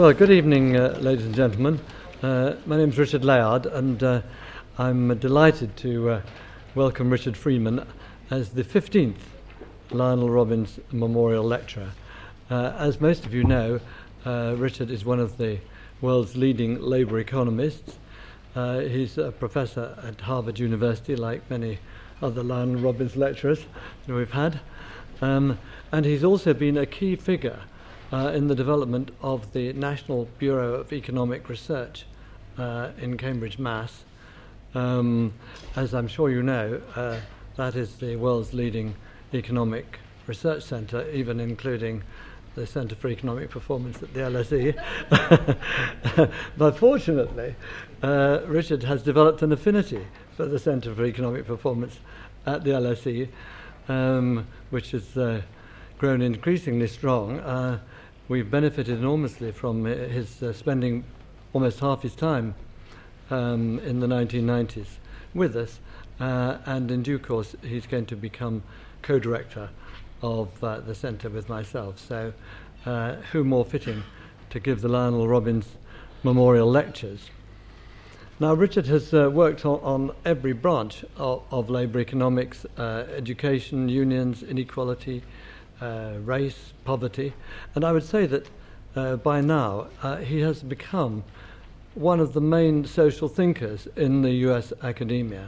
Well, good evening, ladies and gentlemen. My name is Richard Layard, and I'm delighted to welcome Richard Freeman as the 15th Lionel Robbins Memorial Lecturer. As most of you know, Richard is one of the world's leading labour economists. He's a professor at Harvard University, like many other Lionel Robbins lecturers that we've had. And he's also been a key figure in the development of the National Bureau of Economic Research in Cambridge, Mass. As I'm sure you know, that is the world's leading economic research centre, even including the Centre for Economic Performance at the LSE. But fortunately, Richard has developed an affinity for the Centre for Economic Performance at the LSE, which has grown increasingly strong. We've benefited enormously from his spending almost half his time in the 1990s with us, and in due course he's going to become co-director of the centre with myself. So who more fitting to give the Lionel Robbins Memorial Lectures? Now, Richard has worked on every branch of labour economics, education, unions, inequality, race, poverty, and I would say that by now he has become one of the main social thinkers in the US academia.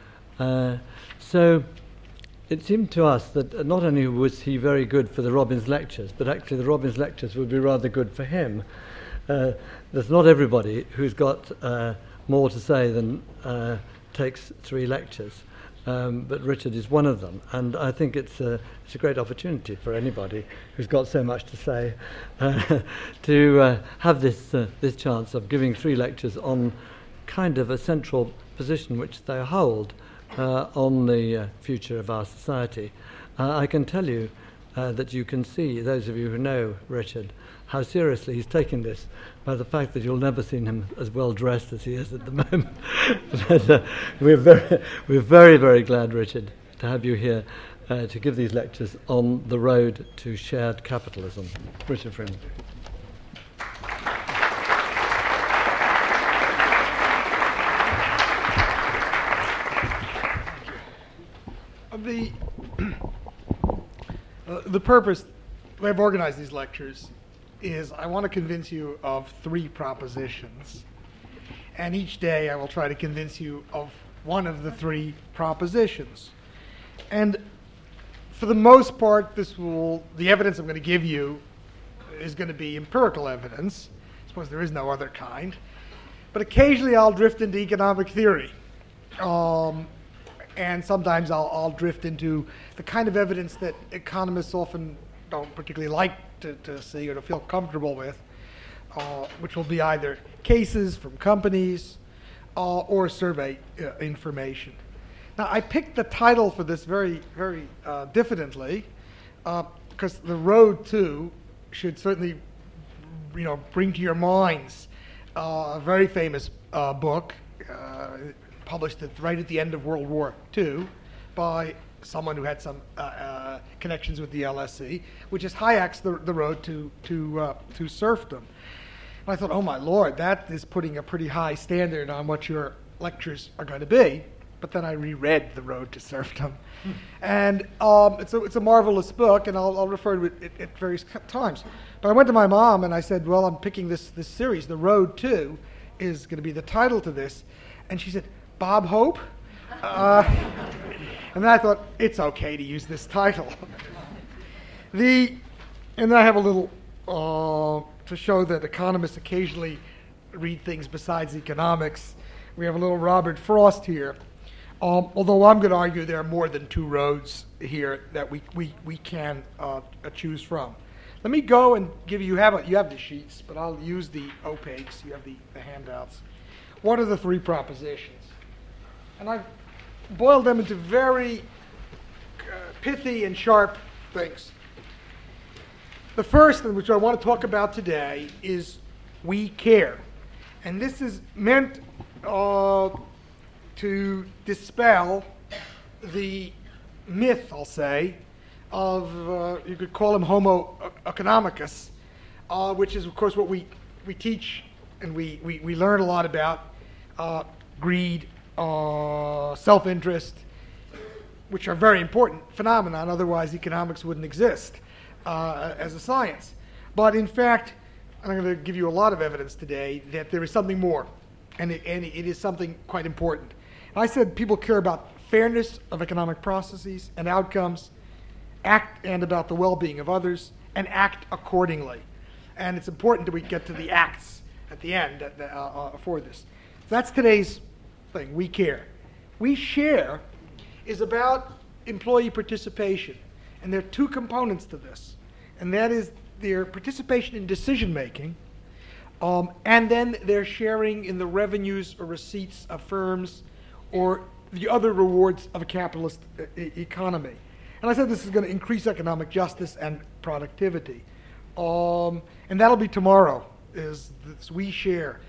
So it seemed to us that not only was he very good for the Robbins lectures, but actually the Robbins lectures would be rather good for him. There's not everybody who's got more to say than takes 3 lectures. But Richard is one of them, and I think it's a great opportunity for anybody who's got so much to say to have this chance of giving 3 lectures on kind of a central position which they hold on the future of our society. I can tell you that you can see, those of you who know Richard, how seriously he's taking this by the fact that you'll never see him as well dressed as he is at the moment. But, we're very, very glad, Richard, to have you here to give these lectures on the road to shared capitalism. Richard Freeman. The purpose I've organized these lectures is I want to convince you of 3 propositions, and each day I will try to convince you of one of the 3 propositions. And for the most part, the evidence I'm going to give you is going to be empirical evidence. I suppose there is no other kind. But occasionally I'll drift into economic theory. And sometimes I'll drift into the kind of evidence that economists often don't particularly like to see or to feel comfortable with, which will be either cases from companies or survey information. Now, I picked the title for this very, very diffidently, because the road to should certainly, bring to your minds a very famous book published right at the end of World War II by someone who had some connections with the LSE, which is Hayek's The Road to Serfdom. And I thought, oh my Lord, that is putting a pretty high standard on what your lectures are going to be. But then I reread The Road to Serfdom. And it's a marvelous book, and I'll refer to it at various times. But I went to my mom and I said, well, I'm picking this series. The Road to is going to be the title to this. And she said, Bob Hope? And then I thought, it's okay to use this title. And then I have a little, to show that economists occasionally read things besides economics. We have a little Robert Frost here. Although I'm going to argue there are more than 2 roads here that we can choose from. Let me go and give you have the sheets, but I'll use the opaques. You have the handouts. What are the 3 propositions? And I've boiled them into very pithy and sharp things. The first, which I want to talk about today, is we care. And this is meant to dispel the myth, I'll say, of, you could call him Homo economicus, which is, of course, what we we teach and we learn a lot about greed, self-interest, which are very important phenomena. Otherwise, economics wouldn't exist as a science. But in fact, I'm going to give you a lot of evidence today that there is something more, and it is something quite important. I said people care about fairness of economic processes and outcomes, and about the well-being of others, and act accordingly. And it's important that we get to the acts at the end for this. So that's today's thing. We care. We share is about employee participation, and there are two components to this, and that is their participation in decision-making, and then their sharing in the revenues or receipts of firms or the other rewards of a capitalist economy. And I said this is going to increase economic justice and productivity. And that'll be tomorrow, is this we share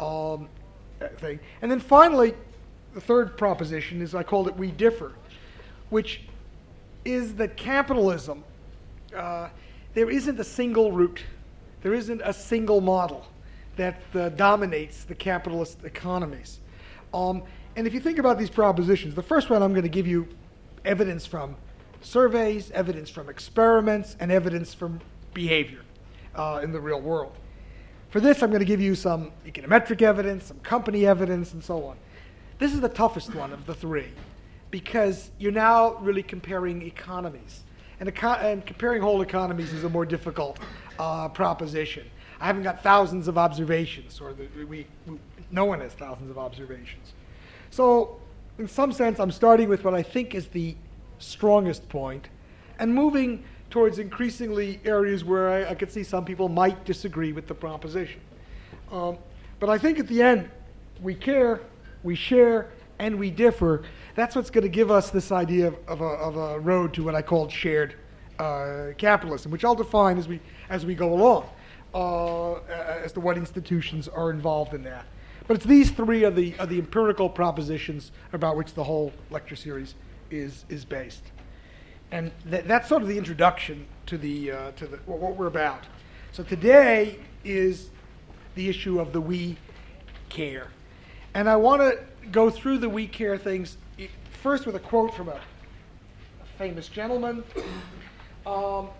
thing. And then finally, the third proposition is, I called it we differ, which is that capitalism, there isn't a single route. There isn't a single model that dominates the capitalist economies. And if you think about these propositions, the first one I'm going to give you evidence from surveys, evidence from experiments, and evidence from behavior in the real world. For this, I'm going to give you some econometric evidence, some company evidence, and so on. This is the toughest one of the three, because you're now really comparing economies. And comparing whole economies is a more difficult proposition. I haven't got thousands of observations, or no one has thousands of observations. So, in some sense, I'm starting with what I think is the strongest point, and moving towards increasingly areas where I could see some people might disagree with the proposition. But I think at the end, we care, we share, and we differ. That's what's going to give us this idea of a road to what I called shared capitalism, which I'll define as we go along, as to what institutions are involved in that. But it's these three are the empirical propositions about which the whole lecture series is based. And that's sort of the introduction to what we're about. So today is the issue of the we care. And I want to go through the we care things first with a quote from a famous gentleman. How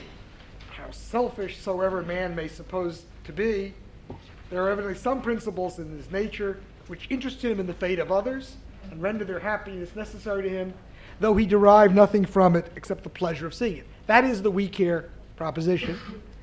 selfish soever man may suppose to be, there are evidently some principles in his nature which interest him in the fate of others and render their happiness necessary to him, though he derive nothing from it except the pleasure of seeing it. That is the we care proposition.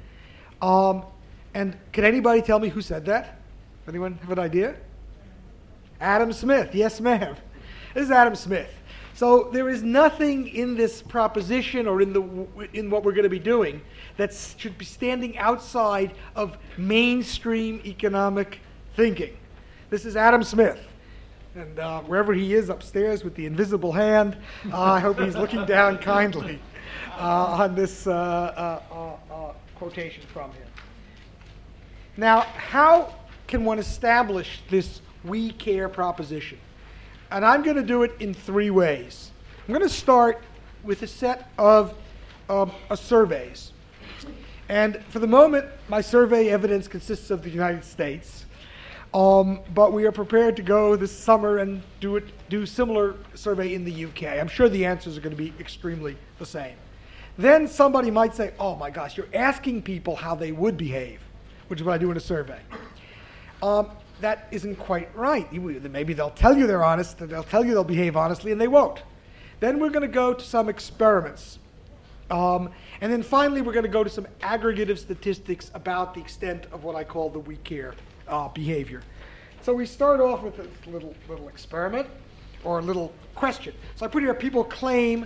And can anybody tell me who said that? Anyone have an idea? Adam Smith. Yes, ma'am. This is Adam Smith. So there is nothing in this proposition or in what we're going to be doing that should be standing outside of mainstream economic thinking. This is Adam Smith. And wherever he is upstairs with the invisible hand, I hope he's looking down kindly on this quotation from him. Now, how can one establish this we care proposition? And I'm going to do it in three ways. I'm going to start with a set of surveys. And for the moment, my survey evidence consists of the United States. But we are prepared to go this summer and do similar survey in the UK. I'm sure the answers are going to be extremely the same. Then somebody might say, oh my gosh, you're asking people how they would behave, which is what I do in a survey. That isn't quite right. Maybe they'll tell you they're honest, and they'll tell you they'll behave honestly, and they won't. Then we're going to go to some experiments. And then finally, we're going to go to some aggregative statistics about the extent of what I call the we care behavior. So we start off with a little experiment, or a little question. So I put here, people claim,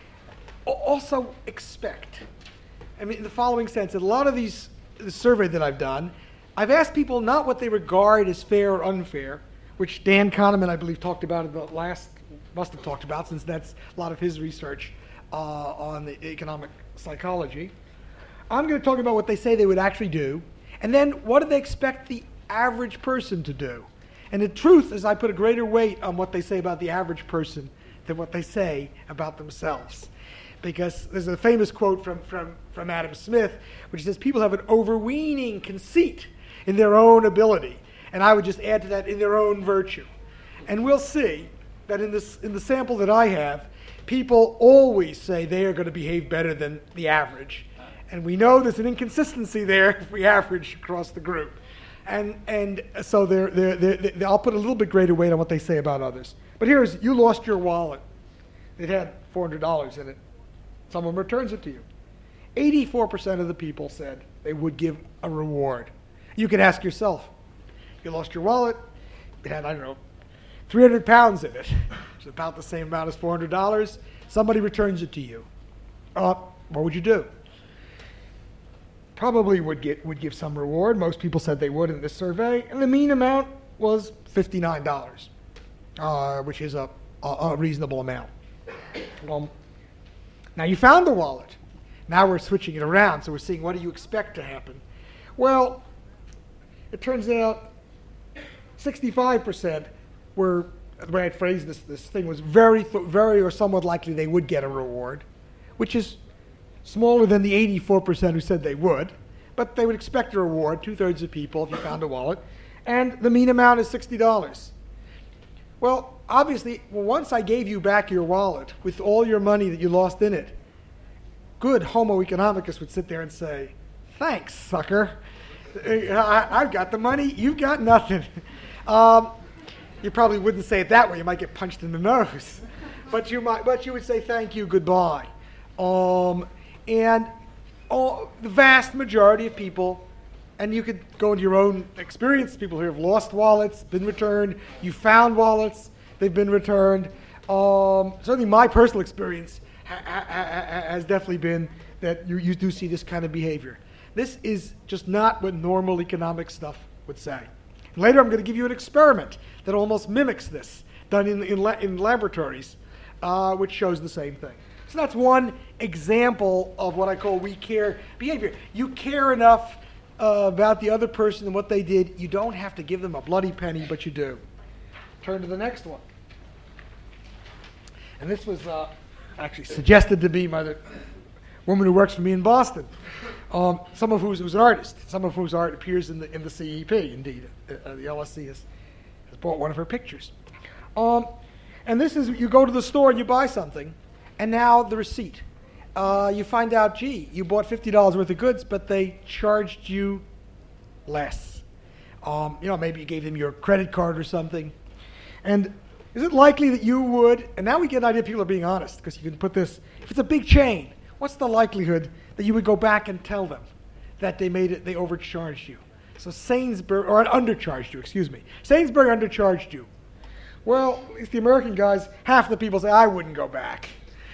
also expect. I mean, in the following sense, in a lot of the survey that I've done, I've asked people not what they regard as fair or unfair, which Dan Kahneman, I believe, talked about in the last, must have talked about, since that's a lot of his research on the economic psychology. I'm going to talk about what they say they would actually do, and then what do they expect the average person to do? And the truth is I put a greater weight on what they say about the average person than what they say about themselves. Because there's a famous quote from Adam Smith, which says people have an overweening conceit in their own ability. And I would just add to that, in their own virtue. And we'll see that in the sample that I have, people always say they are going to behave better than the average. And we know there's an inconsistency there if we average across the group. And so I'll put a little bit greater weight on what they say about others. But here's, you lost your wallet. It had $400 in it. Someone returns it to you. 84% of the people said they would give a reward. You can ask yourself, you lost your wallet, it had, 300 pounds in it. It's about the same amount as $400. Somebody returns it to you. What would you do? Probably would give some reward. Most people said they would in this survey. And the mean amount was $59, which is a reasonable amount. Now you found the wallet. Now we're switching it around, so we're seeing what do you expect to happen. Well, it turns out 65% were, the way I'd phrase this thing was very or somewhat likely they would get a reward, which is smaller than the 84% who said they would, but they would expect a reward, 2/3 of people if you found a wallet, and the mean amount is $60. Well, obviously, once I gave you back your wallet with all your money that you lost in it, good Homo economicus would sit there and say, thanks, sucker. I've got the money, you've got nothing. You probably wouldn't say it that way. You might get punched in the nose. But you would say thank you, goodbye. And the vast majority of people, and you could go into your own experience, people who have lost wallets, been returned, you found wallets, they've been returned. Certainly my personal experience has definitely been that you do see this kind of behavior. This is just not what normal economic stuff would say. Later I'm going to give you an experiment that almost mimics this, done in laboratories, which shows the same thing. So that's one example of what I call we care behavior. You care enough about the other person and what they did. You don't have to give them a bloody penny, but you do. Turn to the next one. And this was actually suggested to me by the woman who works for me in Boston, some of who's an artist, some of whose art appears in the CEP, indeed. The LSC has bought one of her pictures. And this is, you go to the store and you buy something, and now the receipt. You find out, gee, you bought $50 worth of goods, but they charged you less. Maybe you gave them your credit card or something. And is it likely that you would, and now we get an idea people are being honest, because you can put this, if it's a big chain, what's the likelihood that you would go back and tell them that they overcharged you? So Sainsbury, or undercharged you, excuse me. Sainsbury undercharged you. Well, it's the American guys, half the people say, I wouldn't go back.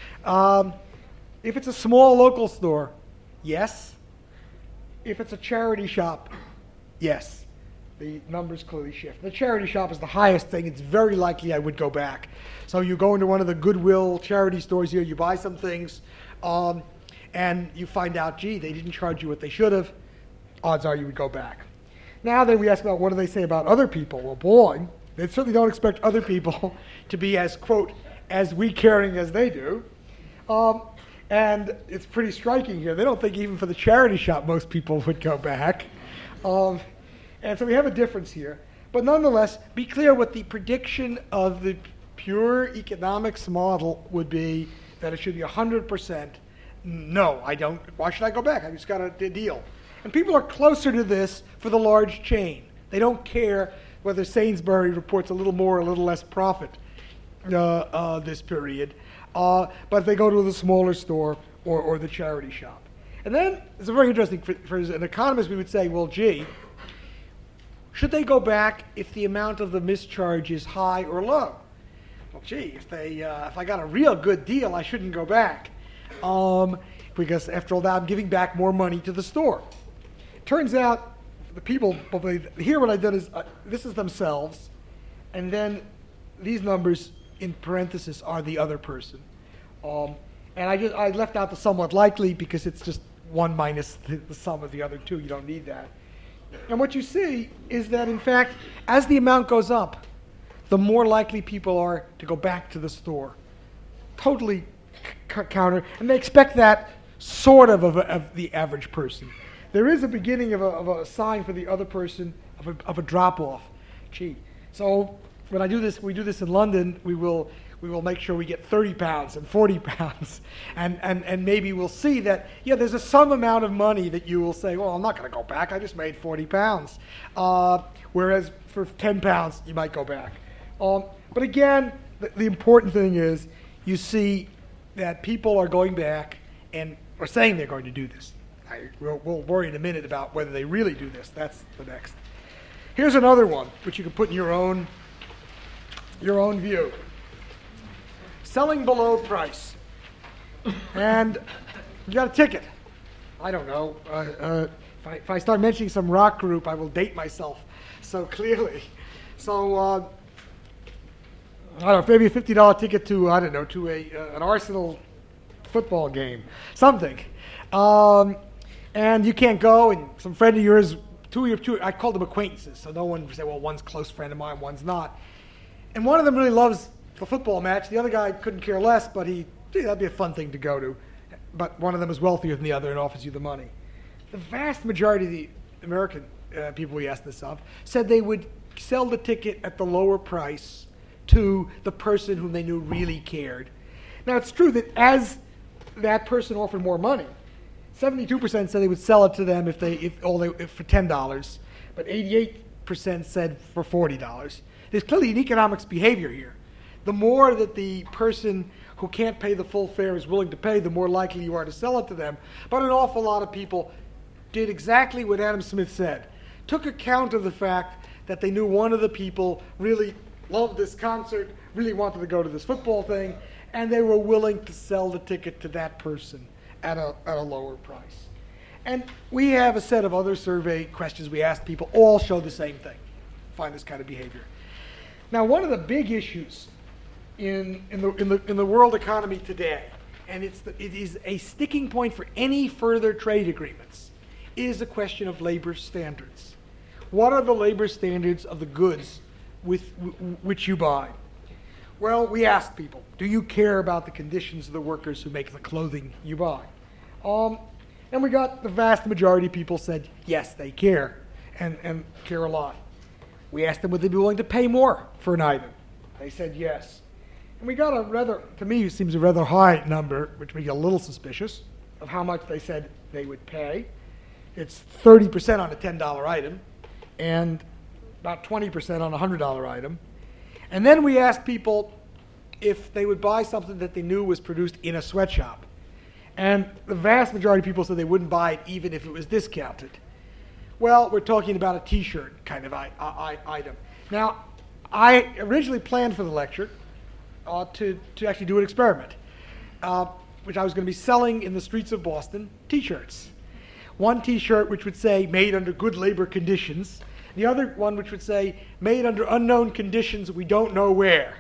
If it's a small local store, yes. If it's a charity shop, yes. The numbers clearly shift. The charity shop is the highest thing. It's very likely I would go back. So you go into one of the Goodwill charity stores here, you buy some things, and you find out, gee, they didn't charge you what they should have. Odds are you would go back. Now then we ask about what do they say about other people? Well, boy, they certainly don't expect other people to be as, quote, as we caring as they do. And it's pretty striking here. They don't think even for the charity shop most people would go back. And so we have a difference here. But nonetheless, be clear what the prediction of the pure economics model would be, that it should be 100%. No, I don't. Why should I go back? I just got a deal. And people are closer to this for the large chain. They don't care whether Sainsbury reports a little more or a little less profit this period. But they go to the smaller store or the charity shop. And then it's a very interesting, for an economist we would say, well, gee, should they go back if the amount of the mischarge is high or low? Well, gee, if I got a real good deal, I shouldn't go back. Because after all that, I'm giving back more money to the store. Turns out the people, here what I've done is, this is themselves, and then these numbers in parentheses are the other person. And I left out the somewhat likely because it's just one minus the sum of the other two. You don't need that. And what you see is that, in fact, as the amount goes up, the more likely people are to go back to the store. Totally counter. And they expect that sort of the average person. there is a beginning of a sign for the other person of a drop-off. Gee, so when we do this in London, we will make sure we get 30 pounds and 40 pounds. And maybe we'll see that, there's some amount of money that you will say, well, I'm not going to go back. I just made 40 pounds. Whereas for 10 pounds, you might go back. But again, the important thing is you see that people are going back and are saying they're going to do this. We'll worry in a minute about whether they really do this. That's the next. Here's another one, which you can put in your own view. Selling below price. And you got a ticket. I don't know. If I start mentioning some rock group, I will date myself so clearly. So, I don't know, maybe a $50 ticket to an Arsenal football game, something. And you can't go, and some friend of yours, I called them acquaintances, so no one would say, well, one's a close friend of mine, one's not. And one of them really loves the football match. The other guy couldn't care less, but that'd be a fun thing to go to. But one of them is wealthier than the other and offers you the money. The vast majority of the American people we asked this of said they would sell the ticket at the lower price to the person whom they knew really cared. Now, it's true that as that person offered more money, 72% said they would sell it to them if for $10, but 88% said for $40. There's clearly an economics behavior here. The more that the person who can't pay the full fare is willing to pay, the more likely you are to sell it to them. But an awful lot of people did exactly what Adam Smith said. Took account of the fact that they knew one of the people really loved this concert, really wanted to go to this football thing, and they were willing to sell the ticket to that person at a lower price. And we have a set of other survey questions we asked people, all show the same thing, find this kind of behavior. Now, one of the big issues in the world economy today, and it is a sticking point for any further trade agreements, is a question of labor standards. What are the labor standards of the goods which you buy? Well, we asked people, do you care about the conditions of the workers who make the clothing you buy? And we got the vast majority of people said, yes, they care, and care a lot. We asked them would they be willing to pay more for an item. They said yes. And we got to me, it seems a rather high number, which made me a little suspicious of how much they said they would pay. It's 30% on a $10 item, and about 20% on a $100 item. And then we asked people if they would buy something that they knew was produced in a sweatshop. And the vast majority of people said they wouldn't buy it even if it was discounted. Well, we're talking about a T-shirt kind of item. Now, I originally planned for the lecture to actually do an experiment, which I was going to be selling in the streets of Boston T-shirts. One T-shirt which would say, made under good labor conditions. The other one which would say, made under unknown conditions we don't know where.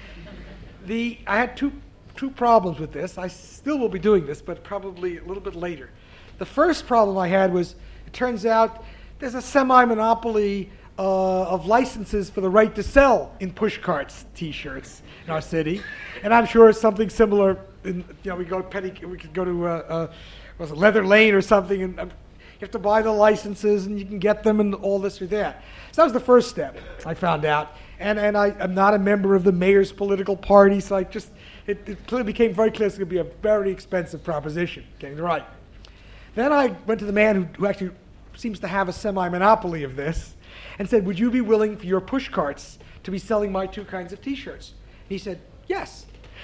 I had two problems with this. I still will be doing this, but probably a little bit later. The first problem I had was, it turns out there's a semi-monopoly of licenses for the right to sell in pushcarts T-shirts in our city, and I'm sure it's something similar. We could go to Leather Lane or something, and you have to buy the licenses, and you can get them, and all this or that. So that was the first step. I found out, and I'm not a member of the mayor's political party, so it clearly became very clear it's going to be a very expensive proposition getting it right. Then I went to the man who actually seems to have a semi-monopoly of this, and said, would you be willing for your pushcarts to be selling my two kinds of T-shirts? And he said, yes.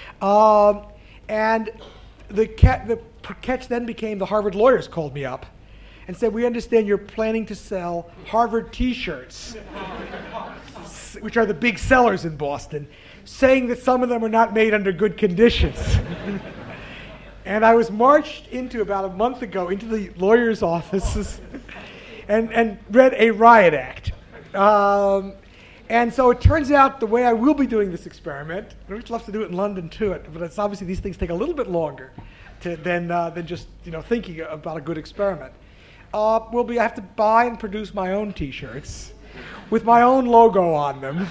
And the catch then became the Harvard lawyers called me up and said, we understand you're planning to sell Harvard T-shirts, which are the big sellers in Boston, saying that some of them are not made under good conditions. And I was marched about a month ago into the lawyer's offices and read a riot act. And so it turns out the way I will be doing this experiment, I would love to do it in London too, but it's obviously these things take a little bit longer than just thinking about a good experiment. I have to buy and produce my own T-shirts with my own logo on them,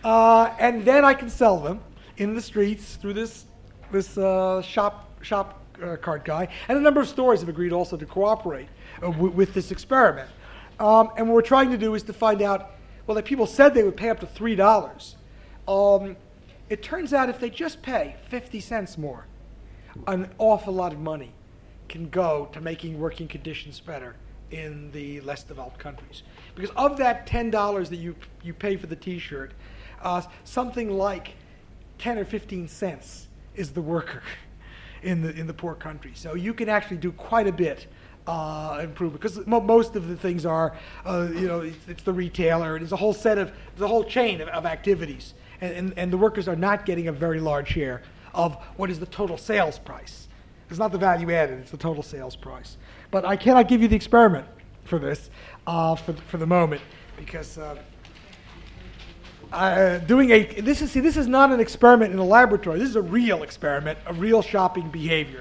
and then I can sell them in the streets through this shop cart guy, and a number of stores have agreed also to cooperate with this experiment. And what we're trying to do is to find out, well, that people said they would pay up to $3. It turns out if they just pay 50 cents more, an awful lot of money can go to making working conditions better in the less developed countries. Because of that $10 that you pay for the T-shirt, something like 10 or 15 cents is the worker in the poor countries. So you can actually do quite a bit improve, because most of the things are, it's the retailer, and it's a whole chain of activities, and the workers are not getting a very large share of what is the total sales price. It's not the value added; it's the total sales price. But I cannot give you the experiment for this for the moment, because this is not an experiment in a laboratory. This is a real experiment, a real shopping behavior.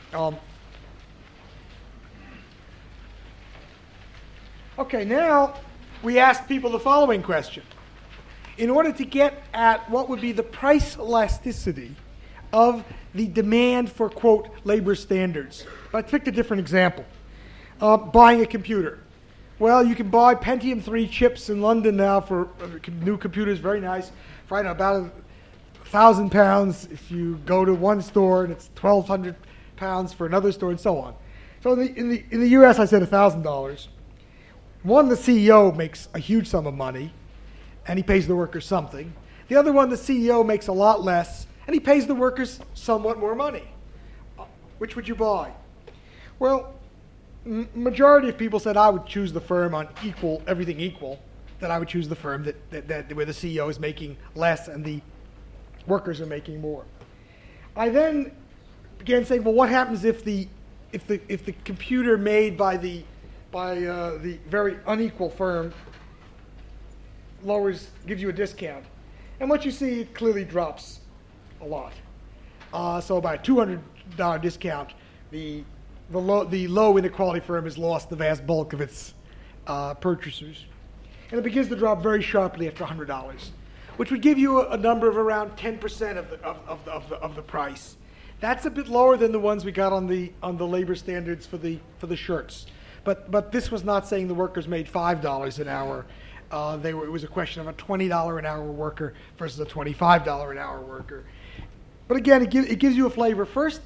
Okay, now we asked people the following question. In order to get at what would be the price elasticity of the demand for, quote, labor standards. I picked a different example. Buying a computer. Well, you can buy Pentium 3 chips in London now for new computers, very nice, for about £1,000 if you go to one store, and it's £1,200 for another store, and so on. So in the U.S., I said $1,000. One, the CEO makes a huge sum of money, and he pays the workers something. The other one, the CEO makes a lot less, and he pays the workers somewhat more money. Which would you buy? Well, majority of people said I would choose the firm on everything equal, that I would choose the firm that where the CEO is making less and the workers are making more. I then began saying, well, what happens if the computer made by the very unequal firm gives you a discount? And what you see, it clearly drops a lot. So by a $200 discount, the low inequality firm has lost the vast bulk of its purchasers. And it begins to drop very sharply after $100, which would give you a number of around 10% of the price. That's a bit lower than the ones we got on the labor standards for the shirts. But this was not saying the workers made $5 an hour. It was a question of a $20 an hour worker versus a $25 an hour worker. But again, it gives you a flavor. First,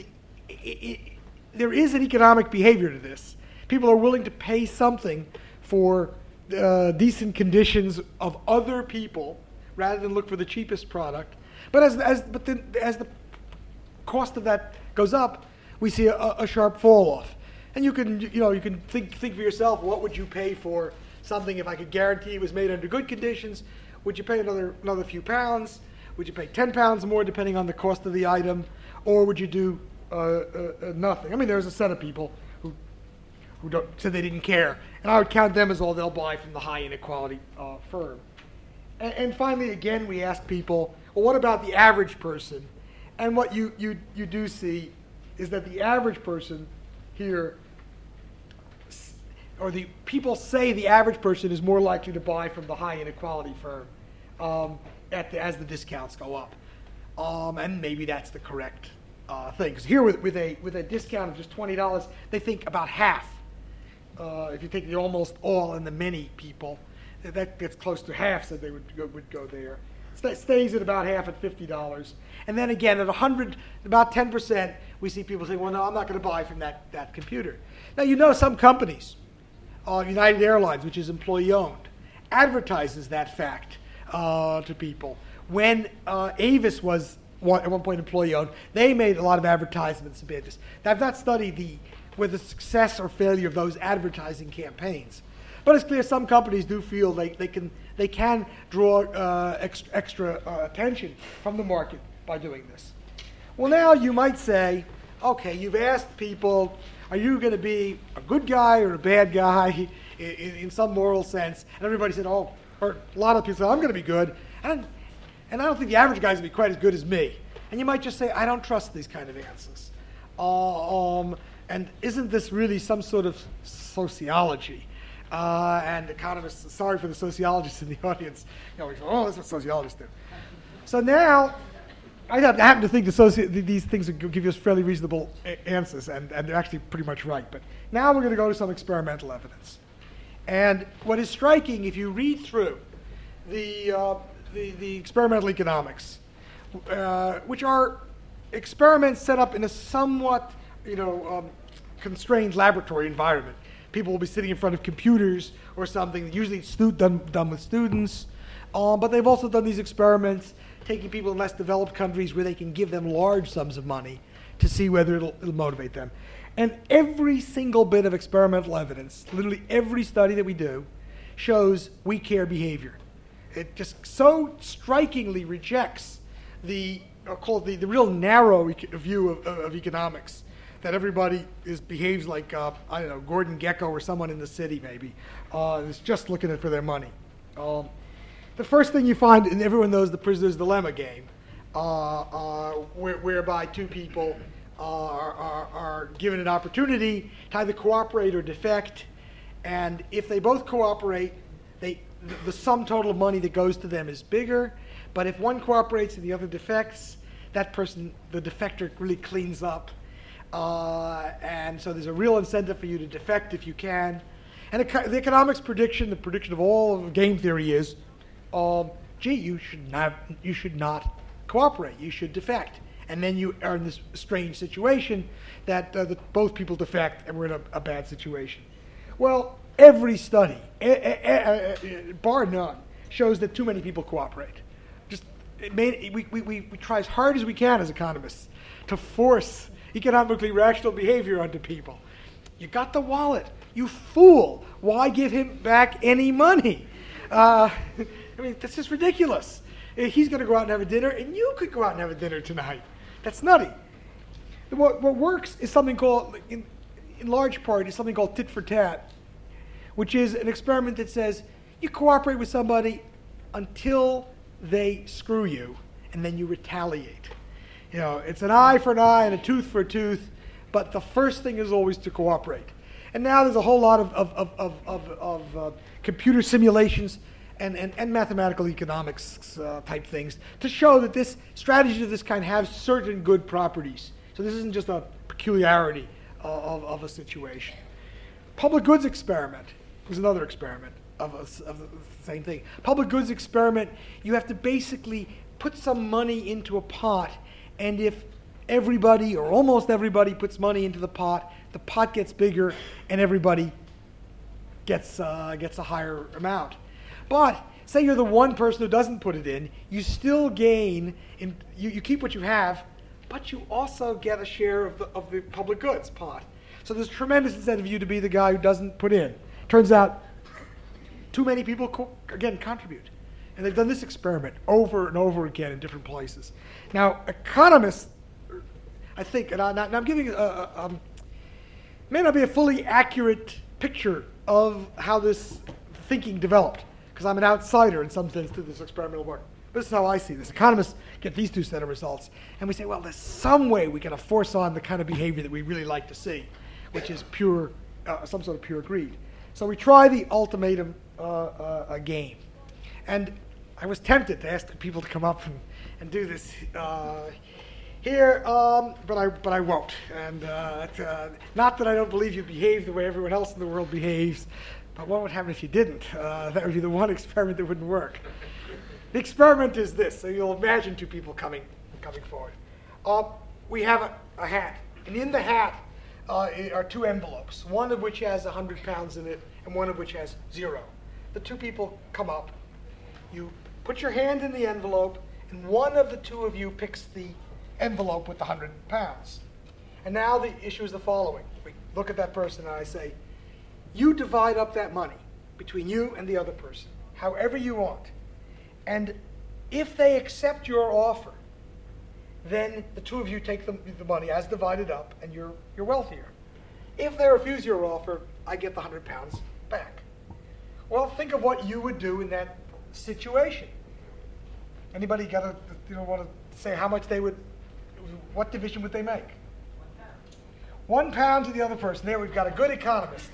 there is an economic behavior to this. People are willing to pay something for decent conditions of other people rather than look for the cheapest product. But as the cost of that goes up, we see a sharp fall off. And you can think for yourself, what would you pay for something if I could guarantee it was made under good conditions? Would you pay another few pounds? Would you pay 10 pounds more depending on the cost of the item? Or would you do nothing? I mean, there's a set of people who said they didn't care. And I would count them as all they'll buy from the high inequality firm. And finally, again, we ask people, well, what about the average person? And what you do see is that the average person here, or the people say the average person is more likely to buy from the high inequality firm as the discounts go up. And maybe that's the correct thing. Because here with a discount of just $20, they think about half. If you take the almost all and the many people, that gets close to half said they would go there. It stays at about half at $50. And then again, at 100, about 10%, we see people say, well, no, I'm not going to buy from that computer. Now, some companies, United Airlines, which is employee-owned, advertises that fact to people. When Avis was at one point employee-owned, they made a lot of advertisements about this. I've not studied the success or failure of those advertising campaigns. But it's clear some companies do feel they can draw extra attention from the market by doing this. Well, now you might say, okay, you've asked people, are you going to be a good guy or a bad guy in some moral sense? And everybody said, or a lot of people said, I'm going to be good. And I don't think the average guy's going to be quite as good as me. And you might just say, I don't trust these kind of answers. And isn't this really some sort of sociology? And economists, sorry for the sociologists in the audience, we say, oh, that's what sociologists do. So now, I happen to think these things will give you fairly reasonable answers, and they're actually pretty much right. But now we're going to go to some experimental evidence. And what is striking, if you read through the experimental economics, which are experiments set up in a somewhat, constrained laboratory environment. People will be sitting in front of computers or something. Usually it's done with students, but they've also done these experiments taking people in less developed countries where they can give them large sums of money to see whether it'll motivate them. And every single bit of experimental evidence, literally every study that we do, shows we care behavior. It just so strikingly rejects the real narrow view of economics, that everybody behaves like, Gordon Gekko or someone in the city maybe, is just looking for their money. The first thing you find, and everyone knows the prisoner's dilemma game, whereby two people are given an opportunity to either cooperate or defect, and if they both cooperate, the sum total of money that goes to them is bigger, but if one cooperates and the other defects, that person, the defector, really cleans up. And so there's a real incentive for you to defect if you can. And the economics prediction, the prediction of all of game theory is, you should not cooperate. You should defect. And then you are in this strange situation that both people defect and we're in a bad situation. Well, every study, bar none, shows that too many people cooperate. We try as hard as we can as economists to force economically rational behavior onto people. You got the wallet. You fool. Why give him back any money? This is ridiculous. He's going to go out and have a dinner, and you could go out and have a dinner tonight. That's nutty. What works is something called, in large part, is something called tit for tat, which is an experiment that says you cooperate with somebody until they screw you, and then you retaliate. It's an eye for an eye and a tooth for a tooth, but the first thing is always to cooperate. And now there's a whole lot of computer simulations and mathematical economics type things to show that this strategy of this kind has certain good properties. So this isn't just a peculiarity of a situation. Public goods experiment was another experiment of the same thing. Public goods experiment, you have to basically put some money into a pot, and if everybody or almost everybody puts money into the pot gets bigger and everybody gets a higher amount. But say you're the one person who doesn't put it in, you still gain, you keep what you have, but you also get a share of the public goods pot. So there's tremendous incentive for you to be the guy who doesn't put in. Turns out too many people, contribute. And they've done this experiment over and over again in different places. Now, economists, I think, and I'm giving may not be a fully accurate picture of how this thinking developed, because I'm an outsider in some sense to this experimental work. But this is how I see this. Economists get these two set of results, and we say, well, there's some way we can force on the kind of behavior that we really like to see, which is pure, some sort of pure greed. So we try the ultimatum game. And I was tempted to ask people to come up and do this here, but I won't. And not that I don't believe you behave the way everyone else in the world behaves, but what would happen if you didn't? That would be the one experiment that wouldn't work. The experiment is this. So you'll imagine two people coming forward. We have a hat, and in the hat are two envelopes, one of which has 100 pounds in it, and one of which has 0. The two people come up. You put your hand in the envelope, and one of the two of you picks the envelope with the 100 pounds. And now the issue is the following. We look at that person, and I say, you divide up that money between you and the other person, however you want. And if they accept your offer, then the two of you take the money as divided up, and you're wealthier. If they refuse your offer, I get the 100 pounds back. Well, think of what you would do in that situation. Anybody want to say how much they would? What division would they make? 1 pound to the other person. There, we've got a good economist.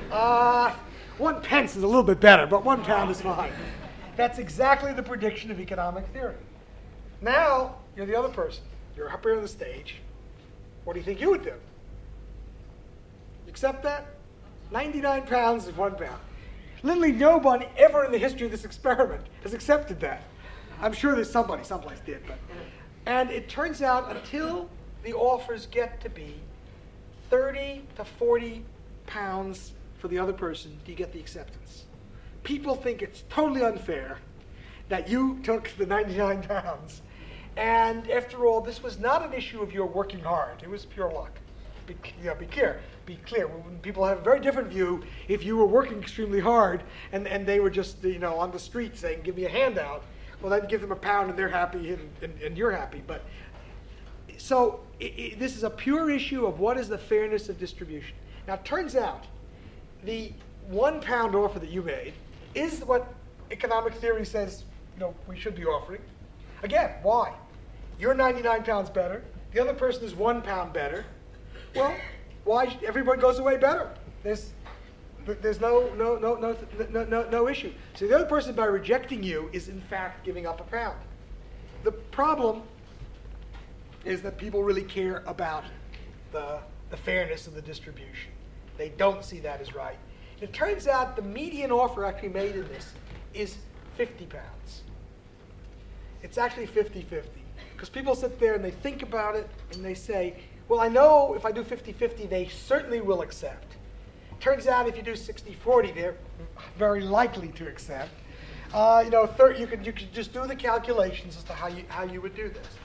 1 pence is a little bit better, but 1 pound is fine. That's exactly the prediction of economic theory. Now, you're the other person. You're up here on the stage. What do you think you would do? You accept that? 99 pounds is 1 pound. Literally nobody ever in the history of this experiment has accepted that. I'm sure there's somebody someplace did, but. And it turns out until the offers get to be 30 to 40 pounds for the other person, do you get the acceptance. People think it's totally unfair that you took the 99 pounds. And after all, this was not an issue of your working hard. It was pure luck. Be clear. When people have a very different view, if you were working extremely hard and they were just on the street saying, give me a handout, well, then give them a pound and they're happy and you're happy. But so this is a pure issue of what is the fairness of distribution. Now, it turns out the 1 pound offer that you made is what economic theory says we should be offering. Again, why? You're 99 pounds better. The other person is 1 pound better. Well, why? Everyone goes away better. There's no issue. So the other person, by rejecting you, is in fact giving up a pound. The problem is that people really care about the fairness of the distribution. They don't see that as right. It turns out the median offer actually made in this is 50 pounds. It's actually 50-50. Because people sit there and they think about it and they say, well, I know if I do 50-50, they certainly will accept. Turns out if you do 60-40, they're very likely to accept. You could just do the calculations as to how you would do this.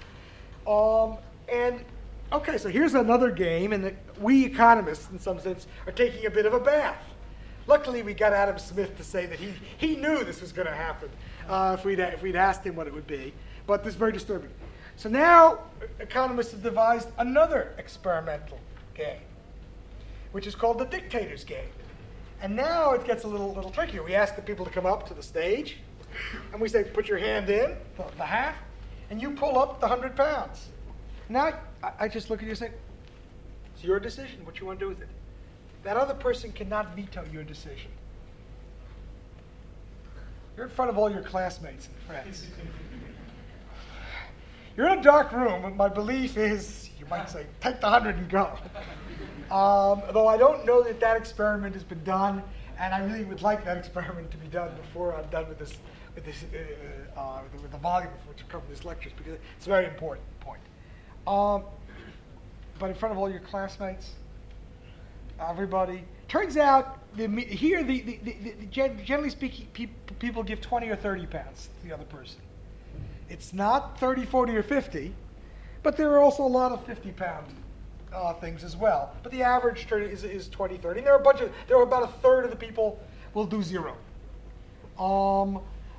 Okay, so here's another game, and we economists, in some sense, are taking a bit of a bath. Luckily, we got Adam Smith to say that he knew this was going to happen if we'd asked him what it would be. But this is very disturbing. So now economists have devised another experimental game, which is called the dictator's game. And now it gets a little trickier. We ask the people to come up to the stage, and we say, put your hand in, the hat, and you pull up the 100 pounds. Now I just look at you and say, it's your decision, what you want to do with it. That other person cannot veto your decision. You're in front of all your classmates and friends. You're in a dark room, and my belief is, you might say, take the 100 and go. Though I don't know that experiment has been done, and I really would like that experiment to be done before I'm done with the volume of which I cover these lectures, because it's a very important point. But in front of all your classmates, everybody. Turns out, generally speaking, people give 20 or 30 pounds to the other person. It's not 30, 40, or 50, but there are also a lot of 50-pound things as well. But the average is 20, 30. And there are about a third of the people will do 0. And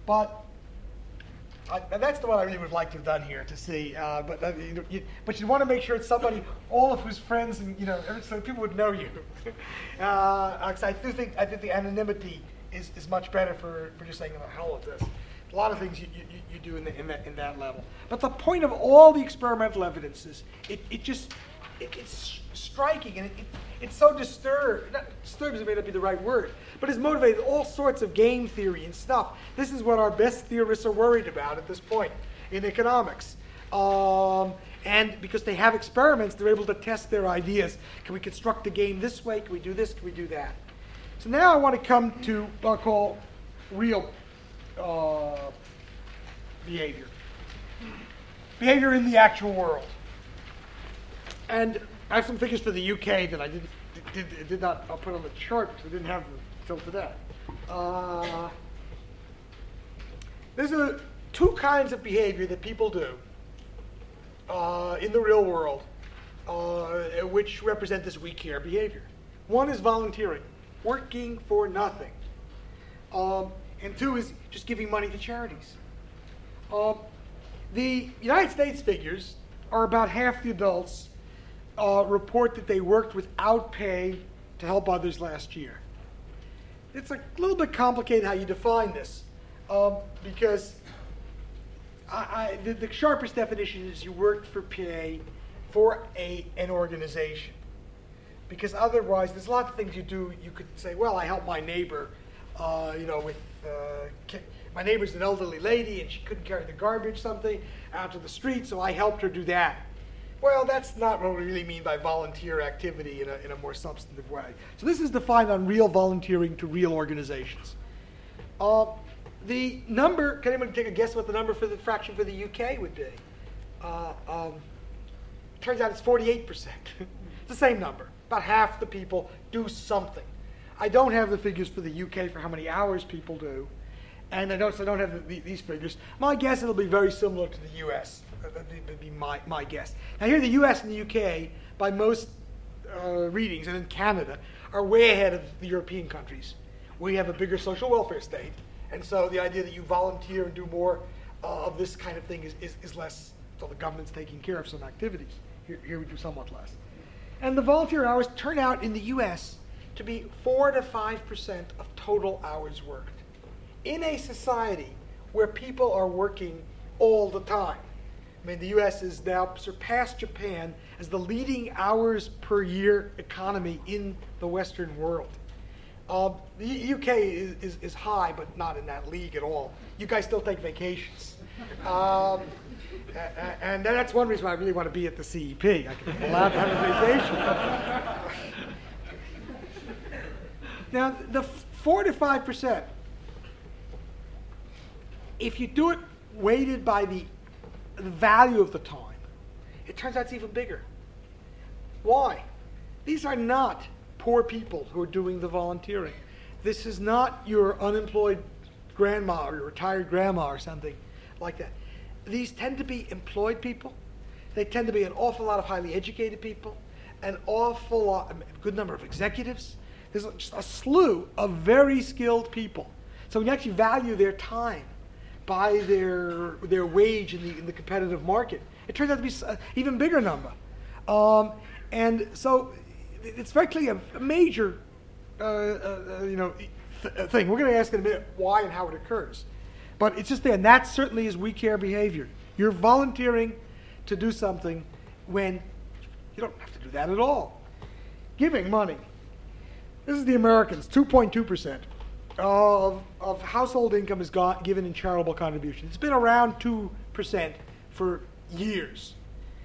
that's the one I really would like to have done here to see. But you want to make sure it's somebody, all of whose friends, and so people would know you. I think the anonymity is much better for just saying, the hell with this. A lot of things you do in that level. But the point of all the experimental evidence is it's striking, and it's so disturbs may not be the right word, but it's motivated all sorts of game theory and stuff. This is what our best theorists are worried about at this point in economics. And because they have experiments, they're able to test their ideas. Can we construct the game this way? Can we do this? Can we do that? So now I want to come to what I'll call real behavior. Behavior in the actual world. And I have some figures for the UK that I did not put on the chart because I didn't have them until today. There's two kinds of behavior that people do in the real world which represent this we care behavior. One is volunteering, working for nothing. And two is just giving money to charities. The United States figures are about half the adults report that they worked without pay to help others last year. It's a little bit complicated how you define this, because the sharpest definition is you worked for pay for an organization. Because otherwise, there's a lot of things you do. You could say, well, I help my neighbor, with my neighbor's an elderly lady and she couldn't carry the garbage something out to the street, so I helped her do that. Well, that's not what we really mean by volunteer activity in a more substantive way. So this is defined on real volunteering to real organizations. The number, can anyone take a guess what the number for the fraction for the UK would be? Turns out it's 48%. It's the same number. About half the people do something. I don't have the figures for the UK for how many hours people do, and I don't have these figures. My guess it'll be very similar to the US. That'd be my guess. Now here the US and the UK, by most readings, and in Canada, are way ahead of the European countries. We have a bigger social welfare state, and so the idea that you volunteer and do more of this kind of thing is less, so the government's taking care of some activities. Here we do somewhat less. And the volunteer hours turn out in the US to be 4 to 5% of total hours worked. In a society where people are working all the time. I mean, the US has now surpassed Japan as the leading hours per year economy in the Western world. The UK is high, but not in that league at all. You guys still take vacations. And that's one reason why I really want to be at the CEP. I can be allowed to have a vacation. Now, the 4 to 5%, if you do it weighted by the value of the time, it turns out it's even bigger. Why? These are not poor people who are doing the volunteering. This is not your unemployed grandma or your retired grandma or something like that. These tend to be employed people. They tend to be an awful lot of highly educated people, an awful lot, a good number of executives. There's just a slew of very skilled people. So when you actually value their time by their wage in the competitive market, it turns out to be an even bigger number. And so it's very clearly a major thing. We're going to ask in a minute why and how it occurs. But it's just there, and that certainly is we care behavior. You're volunteering to do something when you don't have to do that at all. Giving money. This is the Americans, 2.2% of household income is given in charitable contributions. It's been around 2% for years.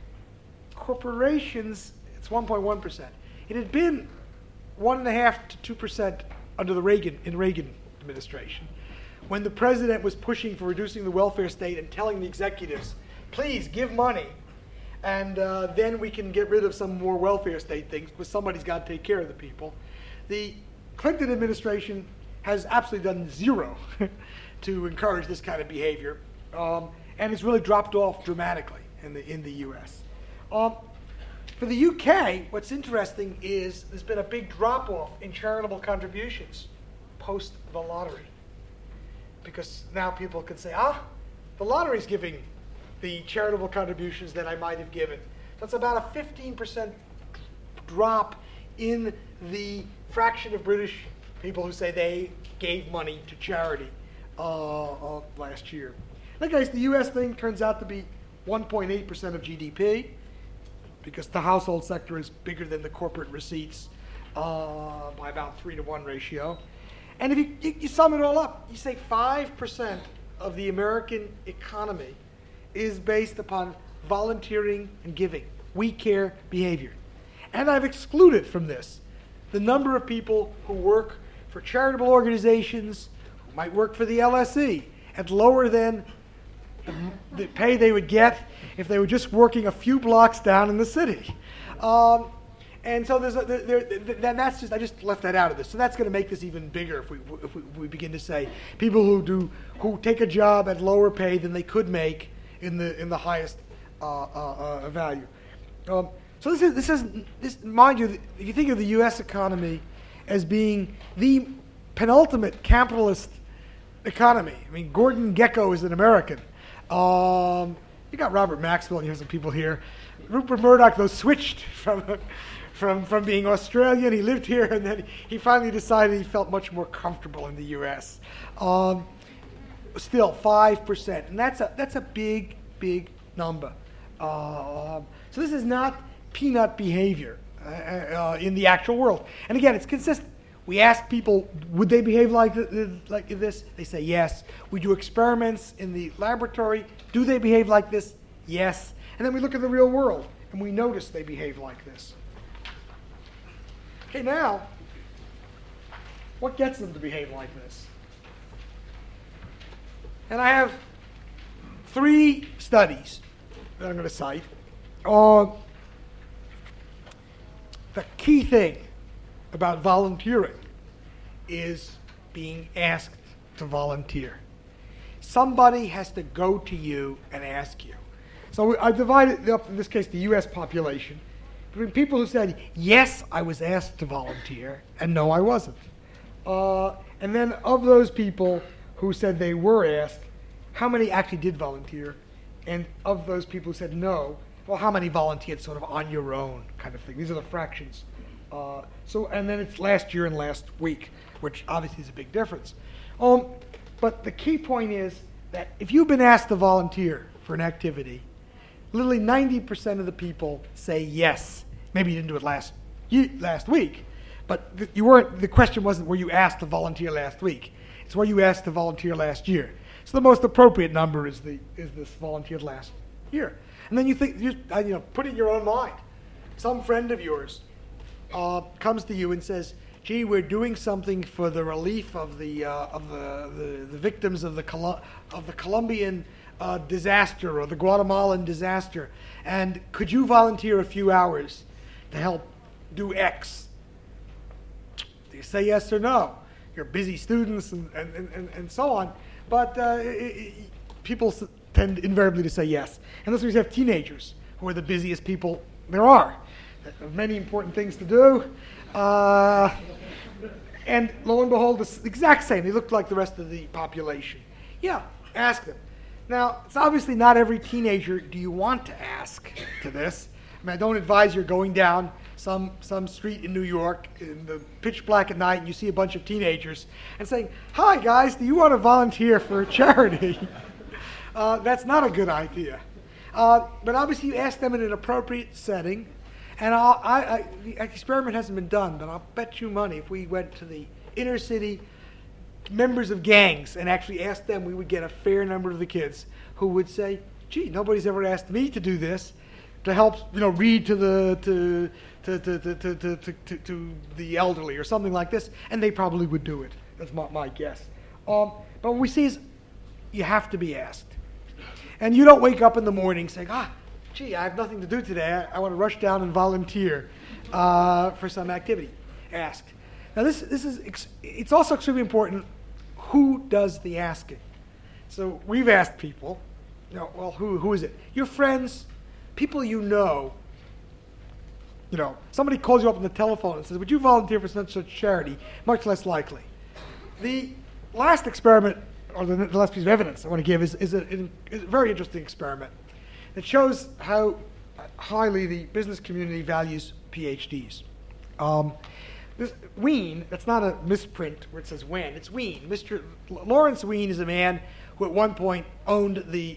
Corporations, it's 1.1%. It had been 1.5 to 2% under the Reagan administration, when the president was pushing for reducing the welfare state and telling the executives, please give money, and then we can get rid of some more welfare state things, because somebody's got to take care of the people. The Clinton administration has absolutely done zero to encourage this kind of behavior, and it's really dropped off dramatically in the U.S. For the UK, what's interesting is there's been a big drop-off in charitable contributions post the lottery. Because now people can say, the lottery's giving the charitable contributions that I might have given. So it's about a 15% drop in the fraction of British people who say they gave money to charity last year. In that case, the US thing turns out to be 1.8% of GDP, because the household sector is bigger than the corporate receipts by about 3-to-1 ratio. And if you sum it all up, you say 5% of the American economy is based upon volunteering and giving, we care behavior. And I've excluded from this the number of people who work for charitable organizations, who might work for the LSE, at lower than the pay they would get if they were just working a few blocks down in the city. And so that's just, I just left that out of this. So that's going to make this even bigger if we begin to say people who take a job at lower pay than they could make in the highest value. So this mind you, if you think of the U.S. economy as being the penultimate capitalist economy. I mean, Gordon Gekko is an American. You got Robert Maxwell, and you have some people here. Rupert Murdoch, though, switched from being Australian. He lived here, and then he finally decided he felt much more comfortable in the U.S. Still, 5%, and that's a big number. So this is not peanut behavior in the actual world. And again, it's consistent We ask people, would they behave like this? They say yes. We do experiments in the laboratory. Do they behave like this? Yes. And then we look at the real world, and we notice they behave like this. Okay, now, what gets them to behave like this? And I have 3 studies that I'm going to cite. The key thing about volunteering is being asked to volunteer. Somebody has to go to you and ask you. So I've divided up, in this case, the U.S. population between people who said, yes, I was asked to volunteer, and no, I wasn't. And then of those people who said they were asked, how many actually did volunteer? And of those people who said no, well, how many volunteered sort of on your own kind of thing? These are the fractions. And then it's last year and last week, which obviously is a big difference. But the key point is that if you've been asked to volunteer for an activity, literally 90% of the people say yes. Maybe you didn't do it last week, but you weren't. The question wasn't were you asked to volunteer last week. It's were you asked to volunteer last year. So the most appropriate number is this volunteered last year. And then you think, put it in your own mind. Some friend of yours comes to you and says, "Gee, we're doing something for the relief of the victims of the Colombian disaster or the Guatemalan disaster, and could you volunteer a few hours to help do X?" Do you say yes or no? You're busy students and so on, but people tend invariably to say yes. And this is we have teenagers who are the busiest people there are. They have many important things to do. And lo and behold, it's the exact same. They look like the rest of the population. Yeah, ask them. Now, it's obviously not every teenager do you want to ask to this. I mean, I don't advise you're going down some street in New York in the pitch black at night and you see a bunch of teenagers and saying, "Hi, guys, do you want to volunteer for a charity?" That's not a good idea. But obviously you ask them in an appropriate setting. And the experiment hasn't been done, but I'll bet you money if we went to the inner city members of gangs and actually asked them, we would get a fair number of the kids who would say, "Gee, nobody's ever asked me to do this, to help, read to the elderly or something like this," and they probably would do it. That's my guess. But what we see is you have to be asked, and you don't wake up in the morning saying, "Gee, I have nothing to do today. I want to rush down and volunteer for some activity." Ask. Now, it's also extremely important who does the asking. So we've asked people, well, who is it? Your friends, people you know. Somebody calls you up on the telephone and says, "Would you volunteer for such charity?" Much less likely. The last experiment, or the last piece of evidence I want to give is a very interesting experiment. It shows how highly the business community values PhDs. This Wien, that's not a misprint where it says Wen, it's Wien. Mr. Lawrence Wien is a man who at one point owned the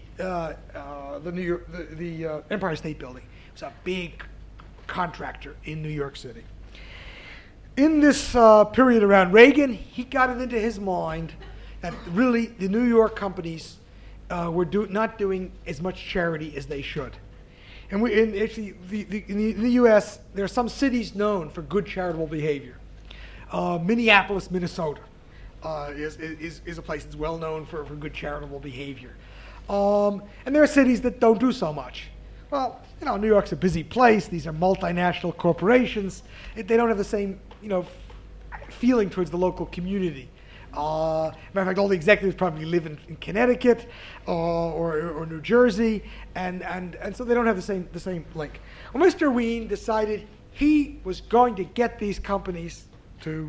Empire State Building. He was a big contractor in New York City. In this period around Reagan, he got it into his mind that really the New York companies were not doing as much charity as they should. And in the U.S., there are some cities known for good charitable behavior. Minneapolis, Minnesota is a place that's well known for good charitable behavior. And there are cities that don't do so much. Well, New York's a busy place. These are multinational corporations. They don't have the same, feeling towards the local community. Matter of fact, all the executives probably live in Connecticut or New Jersey, and so they don't have the same link. Well, Mr. Wien decided he was going to get these companies to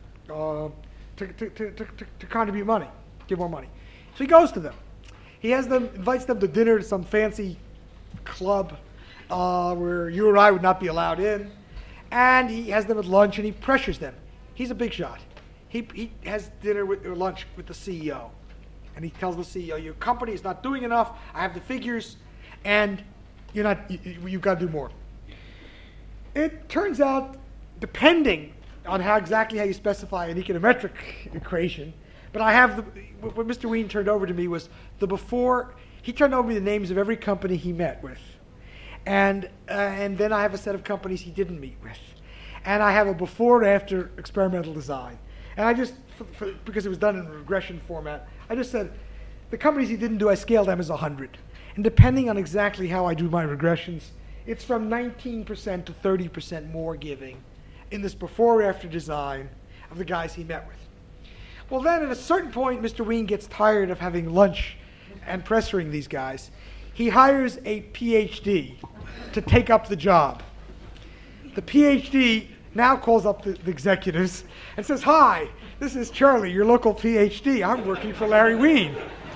contribute money, give more money. So he goes to them. He invites them to dinner to some fancy club where you or I would not be allowed in, and he has them at lunch and he pressures them. He's a big shot. He has dinner or lunch with the CEO, and he tells the CEO, "Your company is not doing enough. I have the figures, and you've got to do more." It turns out, depending on exactly how you specify an econometric equation. But I have what Mr. Wien turned over to me was the before. He turned over me the names of every company he met with, and then I have a set of companies he didn't meet with, and I have a before and after experimental design. And I just, because it was done in regression format, I just said the companies he didn't do, I scaled them as 100. And depending on exactly how I do my regressions, it's from 19% to 30% more giving in this before-after design of the guys he met with. Well, then at a certain point, Mr. Wien gets tired of having lunch and pressuring these guys. He hires a PhD to take up the job. The PhD now calls up the executives and says, "Hi, this is Charlie, your local PhD. I'm working for Larry Wien."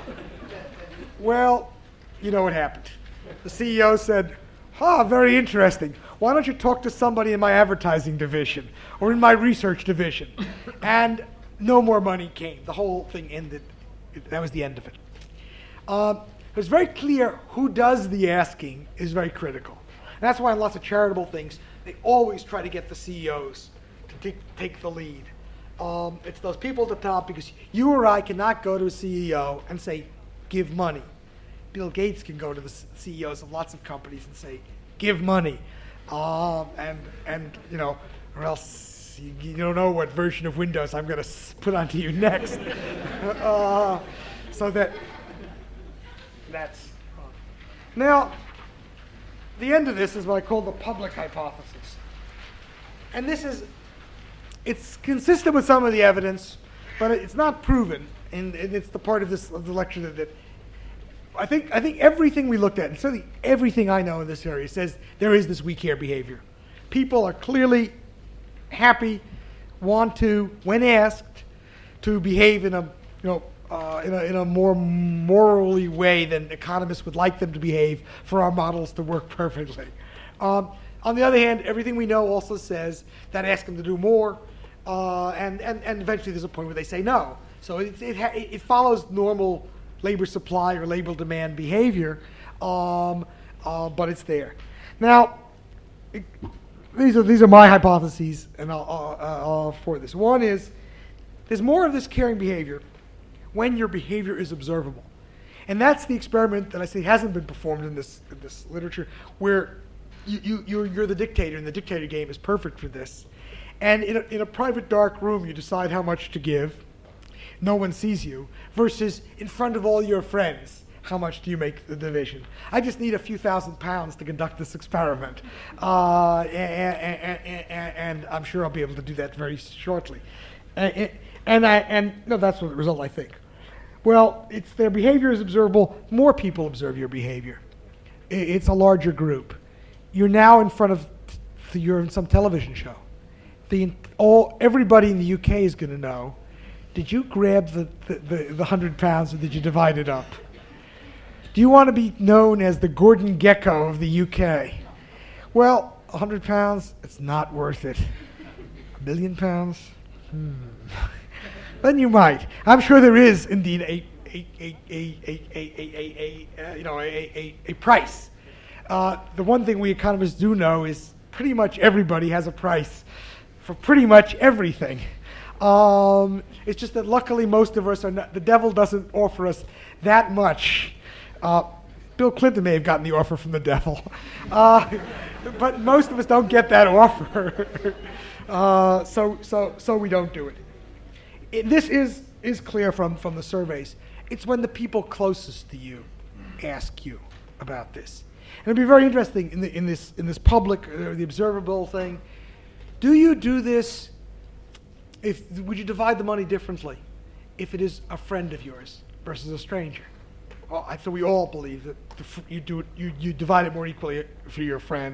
Well, you know what happened. The CEO said, very interesting. Why don't you talk to somebody in my advertising division or in my research division? And no more money came. The whole thing ended. That was the end of it. It was very clear who does the asking is very critical. And that's why in lots of charitable things, they always try to get the CEOs to take the lead. It's those people at the top, because you or I cannot go to a CEO and say, give money. Bill Gates can go to the CEOs of lots of companies and say, give money. And you know, or else you don't know what version of Windows I'm going to put onto you next. So that's... Now, the end of this is what I call the public hypothesis. And it's consistent with some of the evidence, but it's not proven. And it's the part of the lecture that I think everything we looked at, and certainly everything I know in this area, says there is this we care behavior. People are clearly happy, want to, when asked, to behave in a more morally way than economists would like them to behave for our models to work perfectly. On the other hand, everything we know also says that ask them to do more, and eventually there's a point where they say no. So it follows normal labor supply or labor demand behavior, but it's there. Now, these are my hypotheses, and I'll for this. One is there's more of this caring behavior when your behavior is observable, and that's the experiment that I say hasn't been performed in this literature, where you're the dictator, and the dictator game is perfect for this. And in a private dark room, you decide how much to give. No one sees you, versus in front of all your friends, how much do you make the division? I just need a few £1,000s to conduct this experiment, and I'm sure I'll be able to do that very shortly. That's what the result, I think. Well, it's their behavior is observable. More people observe your behavior. It's a larger group. You're now in front of, you're in some television show. Everybody in the UK is going to know, did you grab the £100 or did you divide it up? Do you want to be known as the Gordon Gekko of the UK? Well, £100, it's not worth it. £1 million? Then you might. I'm sure there is indeed a price. The one thing we economists do know is pretty much everybody has a price for pretty much everything. It's just that luckily most of us are not, the devil doesn't offer us that much. Bill Clinton may have gotten the offer from the devil, but most of us don't get that offer. So we don't do it. This is clear from the surveys. It's when the people closest to you ask you about this. And it'd be very interesting in this public, the observable thing. Do you do this? Would you divide the money differently if it is a friend of yours versus a stranger? Well, I think we all believe that you divide it more equally for your friend.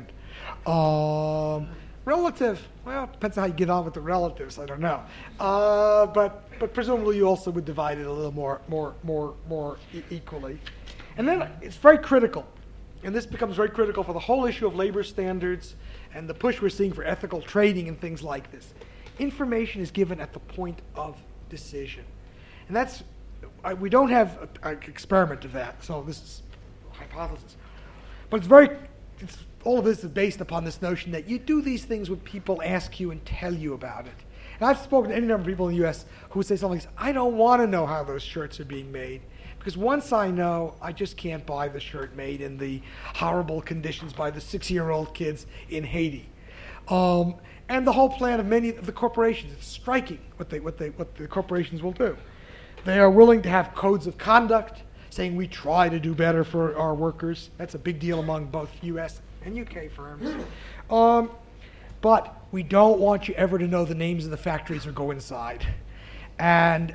Relative, well, it depends on how you get on with the relatives. I don't know, but presumably you also would divide it a little more equally. And then it's very critical, and this becomes very critical for the whole issue of labor standards and the push we're seeing for ethical trading and things like this. Information is given at the point of decision. And we don't have an experiment of that, so this is a hypothesis. But all of this is based upon this notion that you do these things when people ask you and tell you about it. And I've spoken to any number of people in the U.S. who would say something like, I don't want to know how those shirts are being made. Because once I know, I just can't buy the shirt made in the horrible conditions by the 6-year-old kids in Haiti. And the whole plan of many of the corporations, it's striking what the corporations will do. They are willing to have codes of conduct, saying we try to do better for our workers. That's a big deal among both U.S. and UK firms. But we don't want you ever to know the names of the factories or go inside. And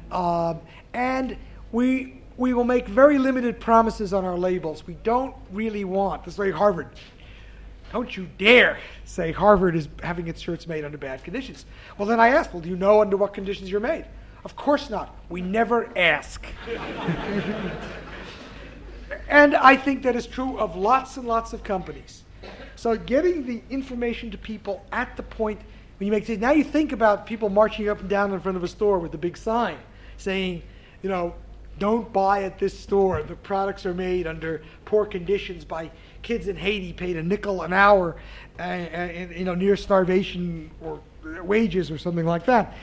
we will make very limited promises on our labels. We don't really want, this is very Harvard, don't you dare say Harvard is having its shirts made under bad conditions. Well, then I asked, well, do you know under what conditions you're made? Of course not. We never ask. And I think that is true of lots and lots of companies. So getting the information to people at the point when you make decisions. Now you think about people marching up and down in front of a store with a big sign saying, don't buy at this store. The products are made under poor conditions by kids in Haiti paid a nickel an hour, near starvation or wages or something like that.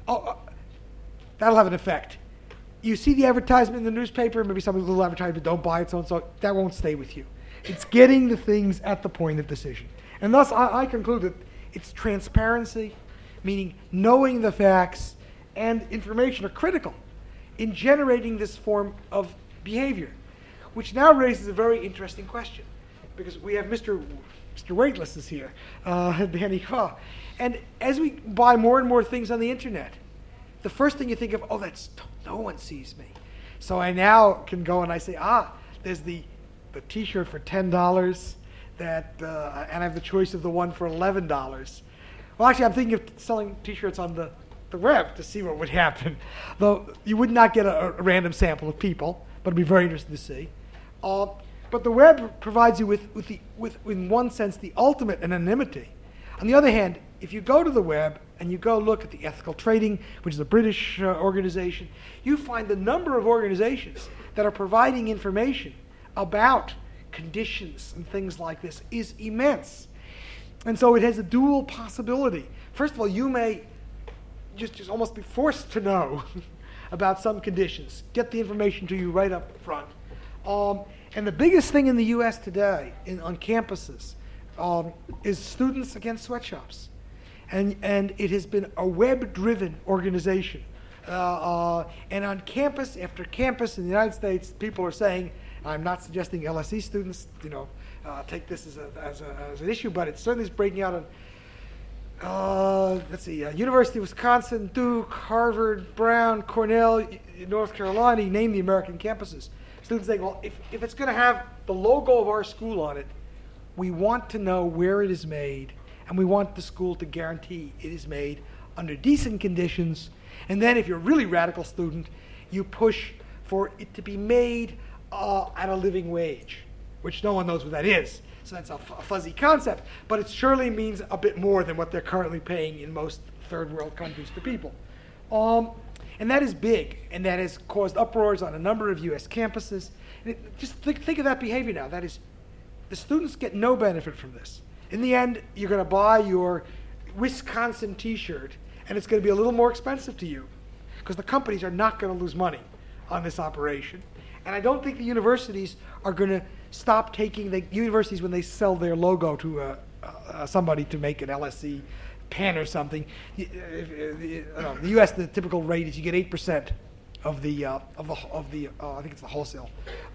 That'll have an effect. You see the advertisement in the newspaper, maybe some little advertisement, don't buy it, so-and-so, that won't stay with you. It's getting the things at the point of decision. And thus, I conclude that it's transparency, meaning knowing the facts and information are critical in generating this form of behavior, which now raises a very interesting question, because we have Mr. Weightless is here, Danny Kaw. And as we buy more and more things on the internet, the first thing you think of, no one sees me. So I now can go and I say, there's the T-shirt for $10 and I have the choice of the one for $11. Well, actually, I'm thinking of selling T-shirts on the web to see what would happen. Though you would not get a random sample of people, but it'd be very interesting to see. But the web provides you with, in one sense, the ultimate anonymity. On the other hand, if you go to the web and you go look at the Ethical Trading, which is a British organization, you find the number of organizations that are providing information about conditions and things like this is immense. And so it has a dual possibility. First of all, you may just almost be forced to know about some conditions. Get the information to you right up front. And the biggest thing in the U.S. today on campuses is Students Against Sweatshops. And it has been a web-driven organization. And on campus after campus in the United States, people are saying, I'm not suggesting LSE students, take this as an issue, but it certainly is breaking out on, University of Wisconsin, Duke, Harvard, Brown, Cornell, North Carolina, you name the American campuses. Students saying, well, if it's going to have the logo of our school on it, we want to know where it is made, and we want the school to guarantee it is made under decent conditions. And then if you're a really radical student, you push for it to be made at a living wage, which no one knows what that is. So that's a fuzzy concept, but it surely means a bit more than what they're currently paying in most third world countries to people. And that is big, and that has caused uproars on a number of U.S. campuses. And just think of that behavior now. That is, the students get no benefit from this. In the end, you're going to buy your Wisconsin T-shirt, and it's going to be a little more expensive to you, because the companies are not going to lose money on this operation. And I don't think the universities are going to stop taking the universities when they sell their logo to somebody to make an LSE pen or something. The U.S. the typical rate is you get 8% of the I think it's the wholesale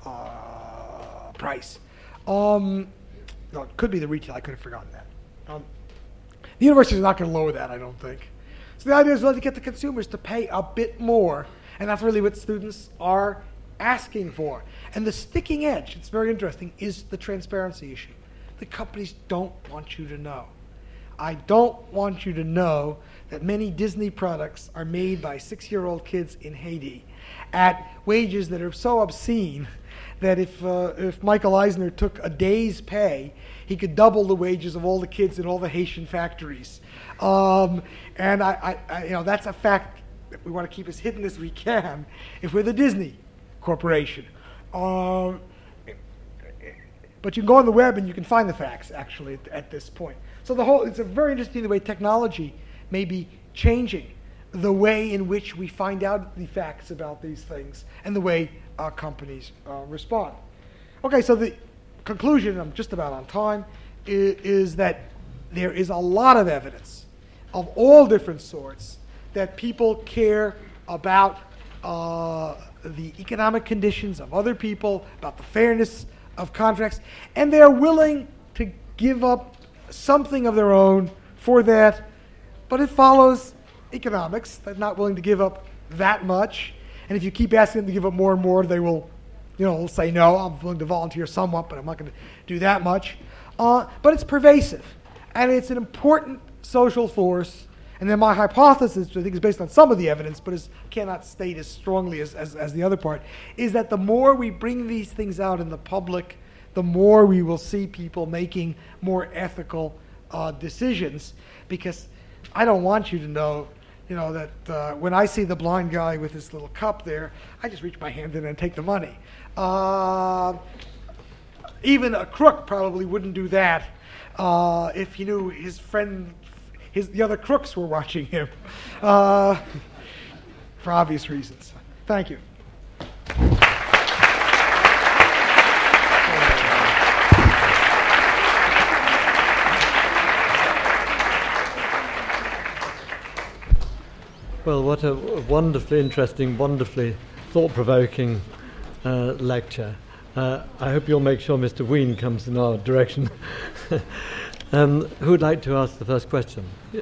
price. No, it could be the retail. I could have forgotten that. The universities are not going to lower that, I don't think. So the idea is to get the consumers to pay a bit more, and that's really what students are asking for. And the sticking edge, it's very interesting, is the transparency issue. The companies don't want you to know. I don't want you to know that many Disney products are made by 6-year-old kids in Haiti at wages that are so obscene that if Michael Eisner took a day's pay, he could double the wages of all the kids in all the Haitian factories. And that's a fact that we want to keep as hidden as we can if we're the Disney Corporation. But you can go on the web and you can find the facts, actually, at this point. So it's a very interesting the way technology may be changing the way in which we find out the facts about these things and the way companies respond. Okay, so the conclusion, I'm just about on time, is that there is a lot of evidence of all different sorts that people care about the economic conditions of other people, about the fairness of contracts, and they're willing to give up something of their own for that, but it follows economics. They're not willing to give up that much, and if you keep asking them to give up more and more, they will, say, no, I'm willing to volunteer somewhat, but I'm not going to do that much. But it's pervasive, and it's an important social force. And then my hypothesis, which I think is based on some of the evidence, but cannot state as strongly as the other part, is that the more we bring these things out in the public, the more we will see people making more ethical decisions. Because I don't want you to know, that when I see the blind guy with this little cup there, I just reach my hand in and take the money. Even a crook probably wouldn't do that if he knew his friend. The other crooks were watching him for obvious reasons. Thank you. Well, what a wonderfully interesting, wonderfully thought-provoking lecture. I hope you'll make sure Mr. Ween comes in our direction. Who would like to ask the first question? Yeah.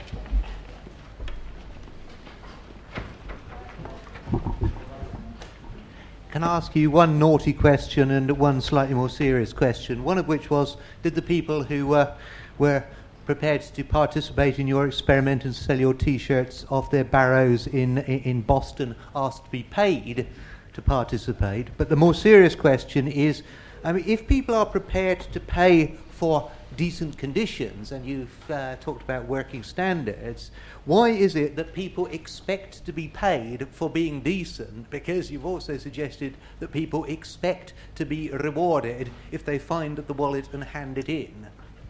Can I ask you one naughty question and one slightly more serious question? One of which was, did the people who were prepared to participate in your experiment and sell your T-shirts off their barrows in Boston ask to be paid to participate? But the more serious question is, if people are prepared to pay for decent conditions, and you've talked about working standards, why is it that people expect to be paid for being decent? Because you've also suggested that people expect to be rewarded if they find the wallet and hand it in.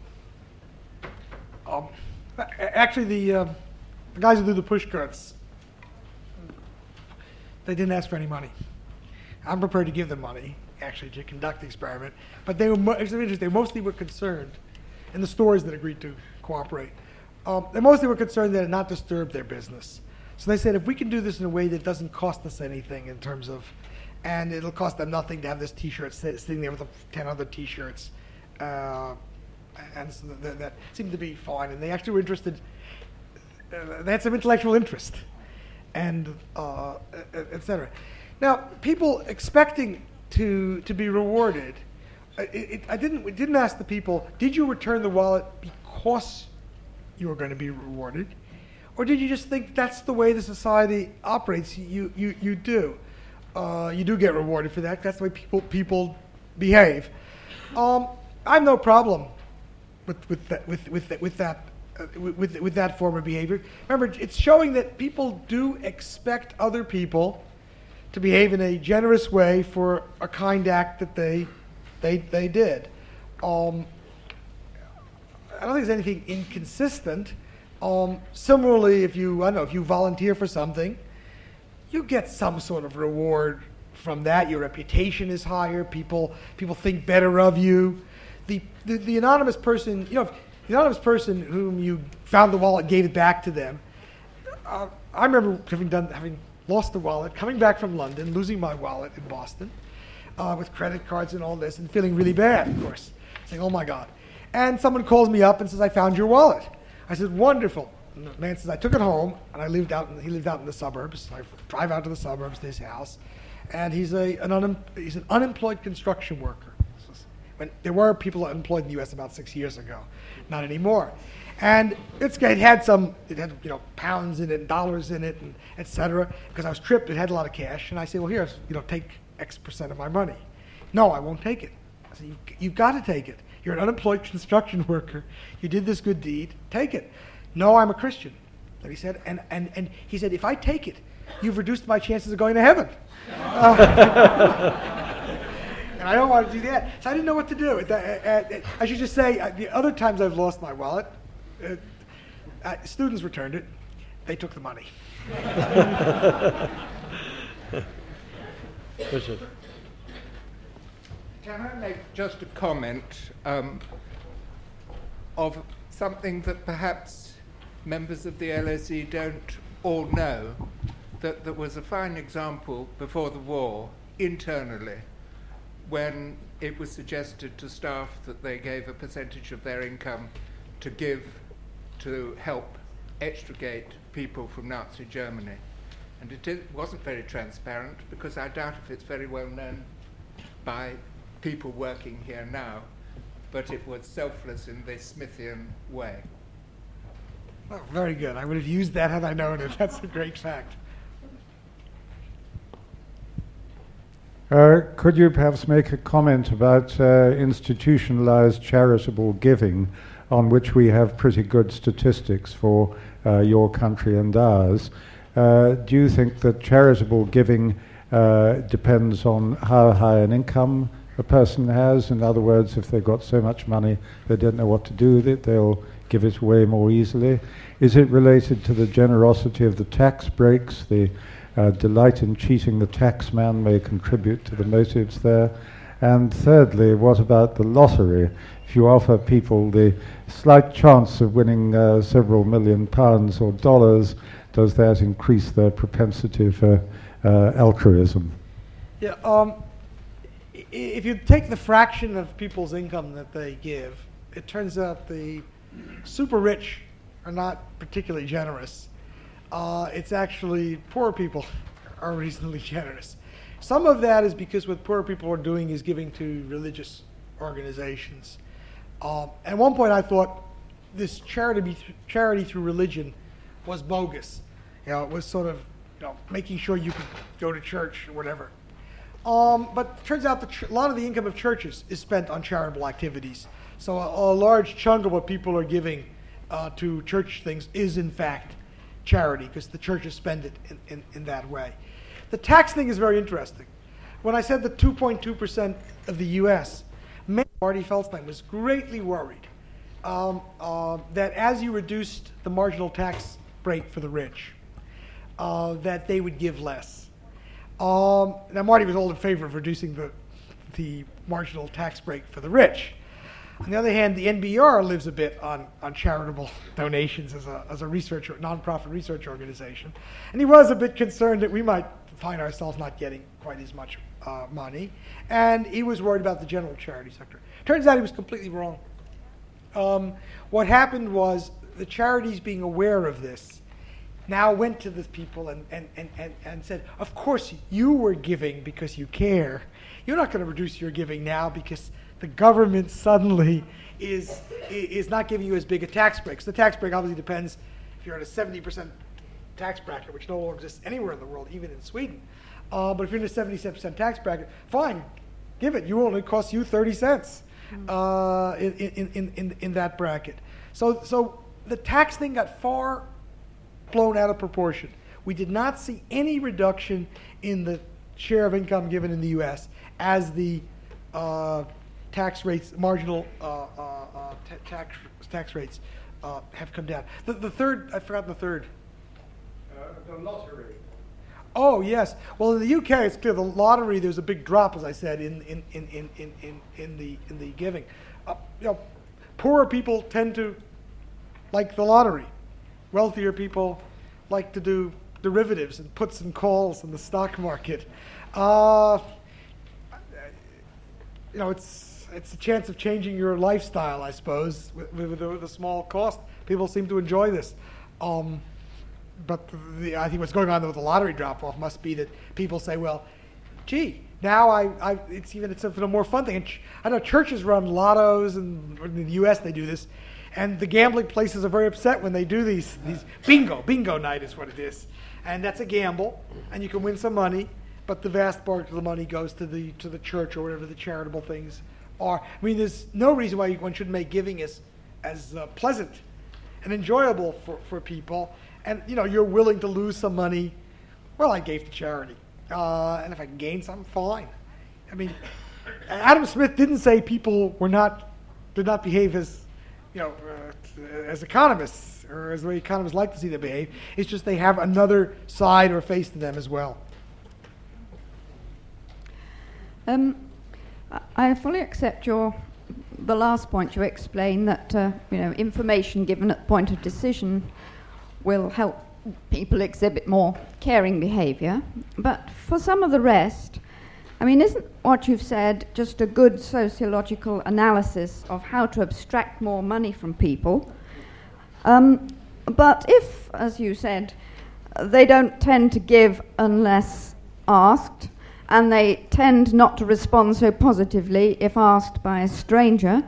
Actually, the guys who do the push carts, they didn't ask for any money. I'm prepared to give them money, actually, to conduct the experiment. But they mostly were concerned, and the stores that agreed to cooperate, they mostly were concerned that it not disturb their business. So they said, if we can do this in a way that doesn't cost us anything in terms of, and it'll cost them nothing to have this T-shirt sitting there with 10 other T-shirts, and so that seemed to be fine. And they actually were interested, they had some intellectual interest, and et cetera. Now, people expecting to be rewarded, we didn't ask the people, did you return the wallet because you were going to be rewarded? Or did you just think that's the way the society operates? You do. You do get rewarded for that. That's the way people behave. I have no problem with that form of behavior. Remember, it's showing that people do expect other people to behave in a generous way for a kind act that they did. I don't think there's anything inconsistent. Similarly, if you volunteer for something, you get some sort of reward from that. Your reputation is higher. People think better of you. The anonymous person, the anonymous person whom you found the wallet, gave it back to them. I remember having lost the wallet, coming back from London, losing my wallet in Boston, with credit cards and all this, and feeling really bad, of course, saying, "Oh my God!" And someone calls me up and says, "I found your wallet." I said, "Wonderful." And the man says, "I took it home, and he lived out in the suburbs. I drive out to the suburbs to his house, and he's an unemployed construction worker. When there were people unemployed in the U.S. about 6 years ago, not anymore. And it had pounds in it, and dollars in it, and et cetera. Because I was tripped, it had a lot of cash, and I said, "Well, here, take X% of my money." "No, I won't take it." I said, "You've got to take it. You're an unemployed construction worker. You did this good deed. Take it." "No, I'm a Christian." And he said, and he said, "If I take it, you've reduced my chances of going to heaven." And I don't want to do that. So I didn't know what to do. I should just say, the other times I've lost my wallet, students returned it. they took the money. Richard. Can I make just a comment of something that perhaps members of the LSE don't all know, that there was a fine example before the war internally when it was suggested to staff that they gave a percentage of their income to give to help extricate people from Nazi Germany. And it wasn't very transparent, because I doubt if it's very well known by people working here now, but it was selfless in this Smithian way. Oh, very good. I would have used that had I known it. That's a great fact. Could you perhaps make a comment about institutionalized charitable giving, on which we have pretty good statistics for your country and ours? Do you think that charitable giving depends on how high an income a person has? In other words, if they've got so much money they don't know what to do with it, they'll give it away more easily. Is it related to the generosity of the tax breaks? The delight in cheating the taxman may contribute to the motives there. And thirdly, what about the lottery? If you offer people the slight chance of winning several £million or dollars, does that increase their propensity for altruism? Yeah. If you take the fraction of people's income that they give, it turns out the super rich are not particularly generous. It's actually poor people are reasonably generous. Some of that is because what poor people are doing is giving to religious organizations. At one point I thought this charity through religion was bogus. You know, it was sort of, you know, making sure you could go to church or whatever. But it turns out that a lot of the income of churches is spent on charitable activities. So a large chunk of what people are giving to church things is in fact charity, because the churches spend it in that way. The tax thing is very interesting. When I said that 2.2% of the U.S., Marty Feldstein was greatly worried that as you reduced the marginal tax rate for the rich, that they would give less. Now, Marty was all in favor of reducing the marginal tax break for the rich. On the other hand, the NBR lives a bit on charitable donations as a research, nonprofit research organization. And he was a bit concerned that we might find ourselves not getting quite as much money. And he was worried about the general charity sector. Turns out he was completely wrong. What happened was the charities, being aware of this, now went to the people and said, of course you were giving because you care. You're not going to reduce your giving now because the government suddenly is not giving you as big a tax break. So the tax break obviously depends if you're at a 70% tax bracket, which no longer exists anywhere in the world, even in Sweden. But if you're in a 77% tax bracket, fine, give it. You only cost you 30 cents in that bracket. So the tax thing got far blown out of proportion. We did not see any reduction in the share of income given in the U.S. as the tax rates, marginal tax rates have come down. The third, I forgot the third. The lottery. Oh yes. Well, in the UK, it's clear the lottery. There's a big drop, as I said, in the giving. Poorer people tend to like the lottery. Wealthier people like to do derivatives and puts and calls in the stock market. It's a chance of changing your lifestyle, I suppose, with a small cost. People seem to enjoy this. But I think what's going on with the lottery drop-off must be that people say, well, gee, now it's a more fun thing. And I know churches run lottos, and in the U.S. they do this, and the gambling places are very upset when they do these bingo night is what it is, and that's a gamble, and you can win some money, but the vast part of the money goes to the church or whatever the charitable things are. I mean, there's no reason why one should make giving as pleasant and enjoyable for people. And you're willing to lose some money. Well, I gave to charity, and if I can gain some, fine. I mean, Adam Smith didn't say people did not behave as as economists or as the way economists like to see them behave. It's just they have another side or face to them as well. I fully accept the last point you explained, that information given at the point of decision will help people exhibit more caring behaviour. But for some of the rest, I mean, isn't what you've said just a good sociological analysis of how to abstract more money from people? But if, as you said, they don't tend to give unless asked, and they tend not to respond so positively if asked by a stranger,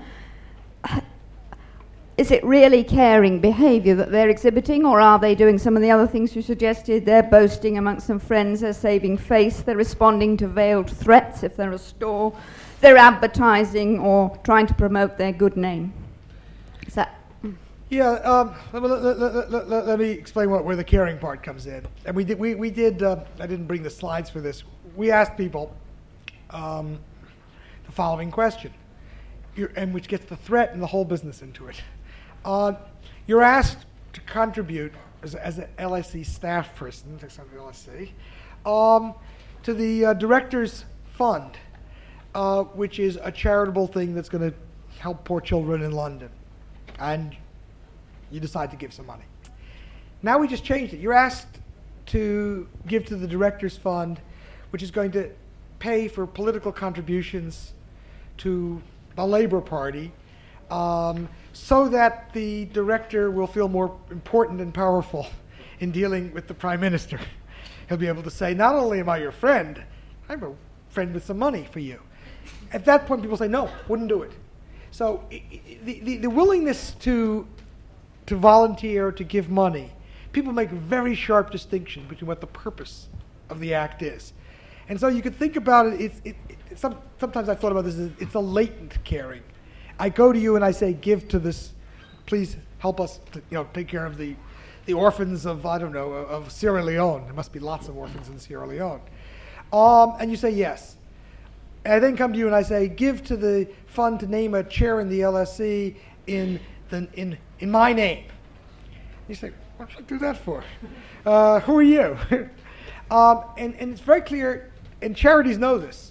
is it really caring behaviour that they're exhibiting, or are they doing some of the other things you suggested? They're boasting amongst some friends, they're saving face, they're responding to veiled threats if they're a store, they're advertising or trying to promote their good name. Is that... Yeah, let me explain where the caring part comes in. And we did. I didn't bring the slides for this. We asked people the following question, and which gets the threat and the whole business into it. You're asked to contribute as an LSE staff person, to LSE, to the director's fund, which is a charitable thing that's going to help poor children in London, and you decide to give some money. Now we just changed it. You're asked to give to the director's fund, which is going to pay for political contributions to the Labour Party, so that the director will feel more important and powerful in dealing with the Prime Minister. He'll be able to say, not only am I your friend, I'm a friend with some money for you. At that point, people say, no, wouldn't do it. So the willingness to volunteer, to give money, people make a very sharp distinction between what the purpose of the act is. And so you could think about it, sometimes I've thought about this as it's a latent caring. I go to you and I say, give to this, please help us to, take care of the orphans of, of Sierra Leone. There must be lots of orphans in Sierra Leone. And you say yes. And I then come to you and I say, give to the fund to name a chair in the LSE in my name. You say, what should I do that for? Who are you? And it's very clear, and charities know this.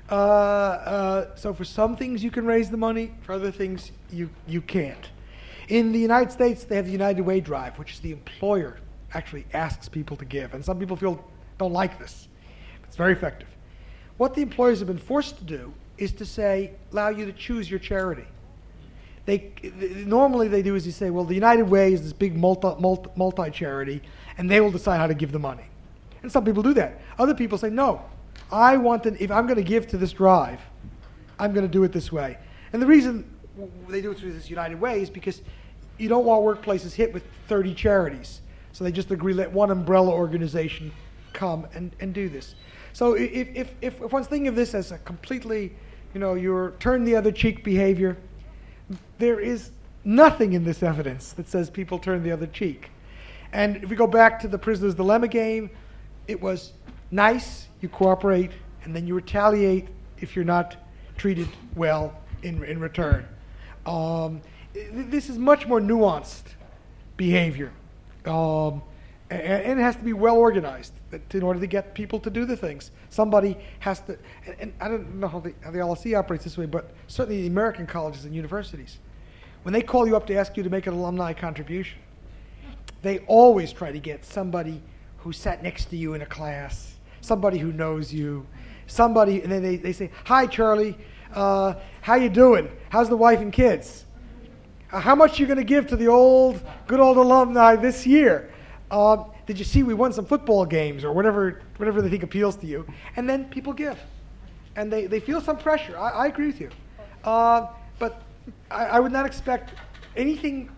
So for some things you can raise the money, for other things you can't. In the United States, they have the United Way drive, which is the employer actually asks people to give. And some people don't like this. It's very effective. What the employers have been forced to do is to allow you to choose your charity. Normally they do is you say, well, the United Way is this big multi-charity, and they will decide how to give the money. And some people do that. Other people say, no, if I'm going to give to this drive, I'm going to do it this way. And the reason they do it through this United Way is because you don't want workplaces hit with 30 charities. So they just agree, let one umbrella organization come and do this. So if one's thinking of this as a completely, your turn the other cheek behavior, there is nothing in this evidence that says people turn the other cheek. And if we go back to the prisoner's dilemma game, it was nice, you cooperate, and then you retaliate if you're not treated well in return. This is much more nuanced behavior. And it has to be well organized in order to get people to do the things. Somebody has to, and I don't know how the LSE operates this way, but certainly the American colleges and universities, when they call you up to ask you to make an alumni contribution, they always try to get somebody who sat next to you in a class, somebody who knows you, somebody, and then they say, hi, Charlie, how you doing? How's the wife and kids? How much are you going to give to the good old alumni this year? Did you see we won some football games or whatever they think appeals to you? And then people give. And they feel some pressure. I agree with you. But I would not expect anything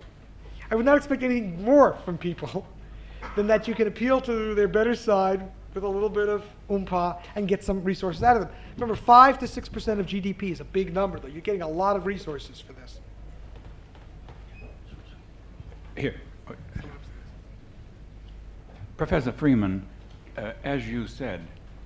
more from people than that you can appeal to their better side with a little bit of oompa and get some resources out of them. Remember, 5 to 6% of GDP is a big number, though. You're getting a lot of resources for this. Here. Professor Freeman, as you said,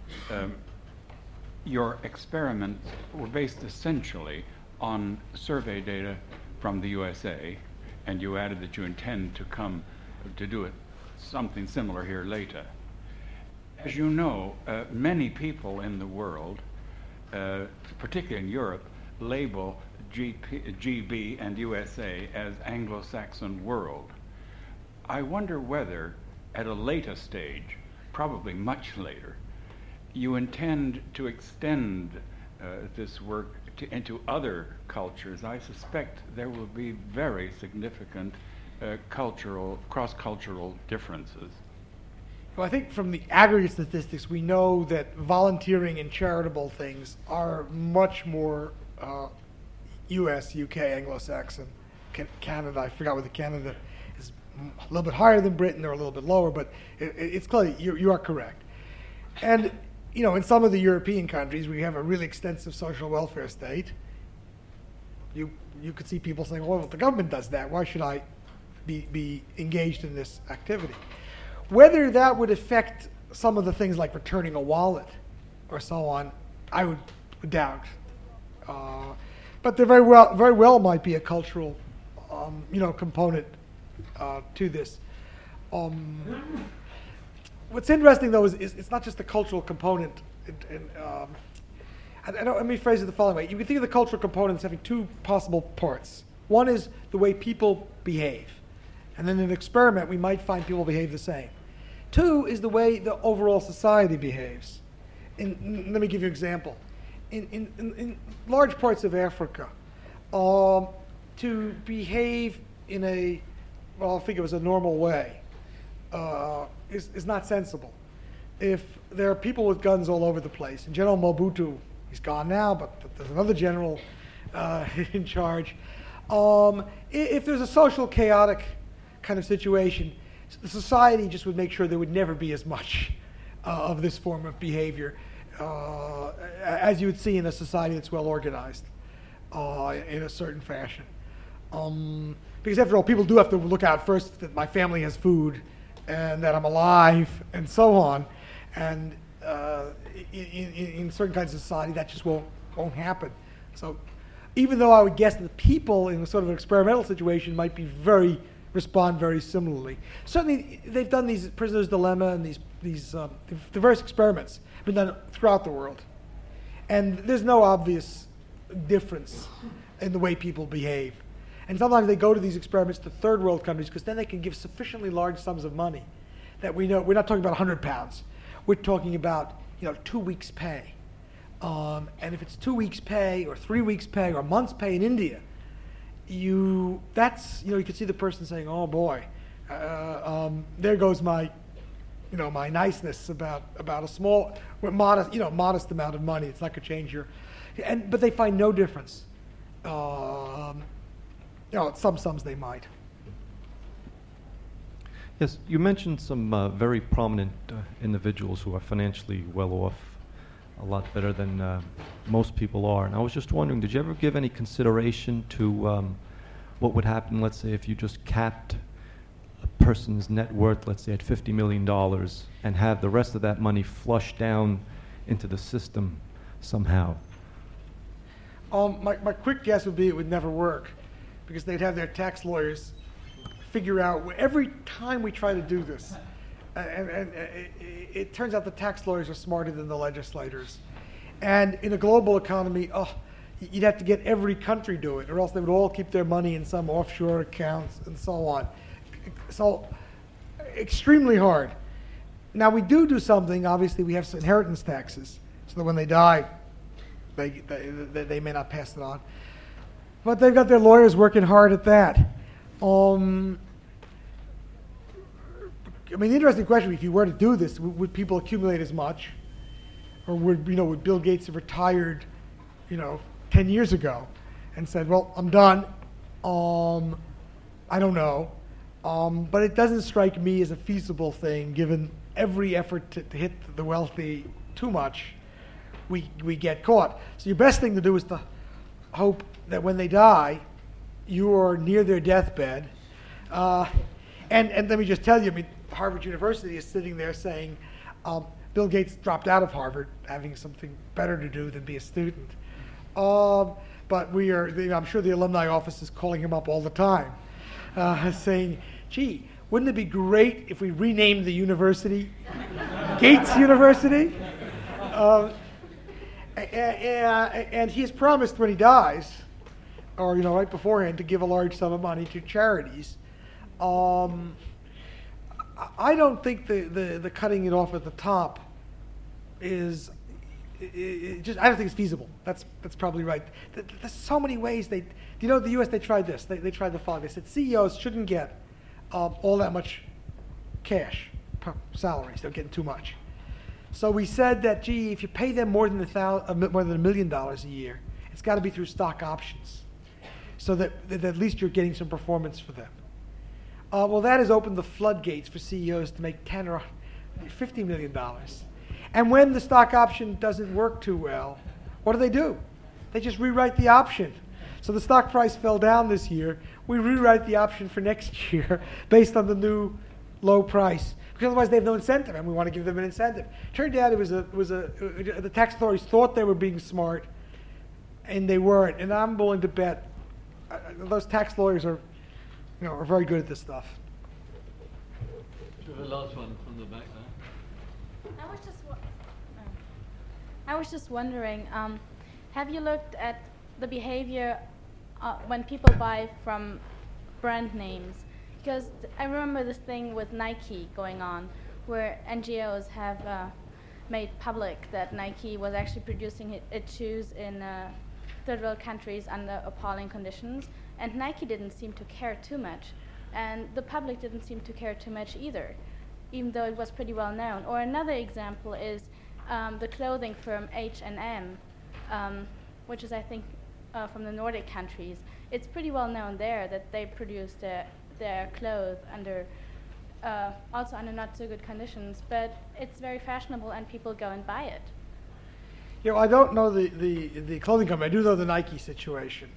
your experiments were based essentially on survey data from the USA and you added that you intend to come to do it something similar here later. As you know, many people in the world, particularly in Europe, label GB and USA as Anglo-Saxon world. I wonder whether, at a later stage, probably much later, you intend to extend this work into other cultures. I suspect there will be very significant cross-cultural differences. Well, I think from the aggregate statistics, we know that volunteering and charitable things are much more U.S., U.K., Anglo-Saxon, Canada. I forgot whether Canada is a little bit higher than Britain or a little bit lower, but it's clearly, you are correct. And, you know, in some of the European countries, we have a really extensive social welfare state. You could see people saying, well, if the government does that, why should I be engaged in this activity? Whether that would affect some of the things like returning a wallet or so on, I would doubt. But there very well might be a cultural, component to this. What's interesting, though, is it's not just a cultural component. Let me phrase it the following way. You can think of the cultural components having two possible parts. One is the way people behave. And then in an experiment, we might find people behave the same. Two is the way the overall society behaves. Let me give you an example. In large parts of Africa, to behave in a, well, I'll think it was a normal way, is not sensible. If there are people with guns all over the place, and General Mobutu, he's gone now, but there's another general in charge. If there's a social chaotic kind of situation, the society just would make sure there would never be as much of this form of behavior as you would see in a society that's well organized in a certain fashion. Because after all, people do have to look out first that my family has food and that I'm alive and so on. And in certain kinds of society, that just won't happen. So even though I would guess that the people in a sort of an experimental situation might respond very similarly. Certainly, they've done these Prisoner's Dilemma and these diverse experiments have been done throughout the world. And there's no obvious difference in the way people behave. And sometimes they go to these experiments to third world countries because then they can give sufficiently large sums of money that we know, we're not talking about 100 pounds. We're talking about 2 weeks' pay. And if it's 2 weeks' pay or 3 weeks' pay or a month's pay in India, you can see the person saying, "Oh boy, there goes my niceness about a small, modest amount of money. It's not going to change but they find no difference. Some sums they might." Yes, you mentioned some very prominent individuals who are financially well off, a lot better than most people are. And I was just wondering, did you ever give any consideration to what would happen, let's say, if you just capped a person's net worth, let's say, at $50 million and have the rest of that money flushed down into the system somehow? My quick guess would be it would never work because they'd have their tax lawyers figure out every time we try to do this. And it turns out the tax lawyers are smarter than the legislators. And in a global economy, you'd have to get every country do it, or else they would all keep their money in some offshore accounts and so on. So, extremely hard. Now, we do something. Obviously, we have some inheritance taxes, so that when they die, they may not pass it on. But they've got their lawyers working hard at that. The interesting question: if you were to do this, would people accumulate as much, or would Bill Gates have retired, 10 years ago, and said, "Well, I'm done. I don't know," but it doesn't strike me as a feasible thing, given every effort to hit the wealthy too much, we get caught. So your best thing to do is to hope that when they die, you are near their deathbed. And let me just tell you, Harvard University is sitting there saying, Bill Gates dropped out of Harvard, having something better to do than be a student. But I'm sure the alumni office is calling him up all the time. saying, gee, wouldn't it be great if we renamed the university Gates University? And he has promised when he dies, or right beforehand, to give a large sum of money to charities. I don't think the cutting it off at the top is I don't think it's feasible. That's probably right. There's so many ways the U.S. they tried this. They tried the following. They said CEOs shouldn't get all that much cash salaries. They're getting too much. So we said that, gee, if you pay them more than $1 million a year, it's got to be through stock options, so that at least you're getting some performance for them. Well, that has opened the floodgates for CEOs to make $10 or $50 million. And when the stock option doesn't work too well, what do? They just rewrite the option. So the stock price fell down this year. We rewrite the option for next year based on the new low price. Because otherwise they have no incentive, and we want to give them an incentive. Turned out the tax authorities thought they were being smart, and they weren't. And I'm willing to bet those tax lawyers are very good at this stuff. The last one from the back there. I was just wondering, have you looked at the behavior when people buy from brand names? Because I remember this thing with Nike going on, where NGOs have made public that Nike was actually producing its shoes in third world countries under appalling conditions, and Nike didn't seem to care too much, and the public didn't seem to care too much either, even though it was pretty well known. Or another example is the clothing firm H&M, which is, I think, from the Nordic countries. It's pretty well known there that they produce their clothes under also under not so good conditions, but it's very fashionable and people go and buy it. I don't know the clothing company. I do know the Nike situation.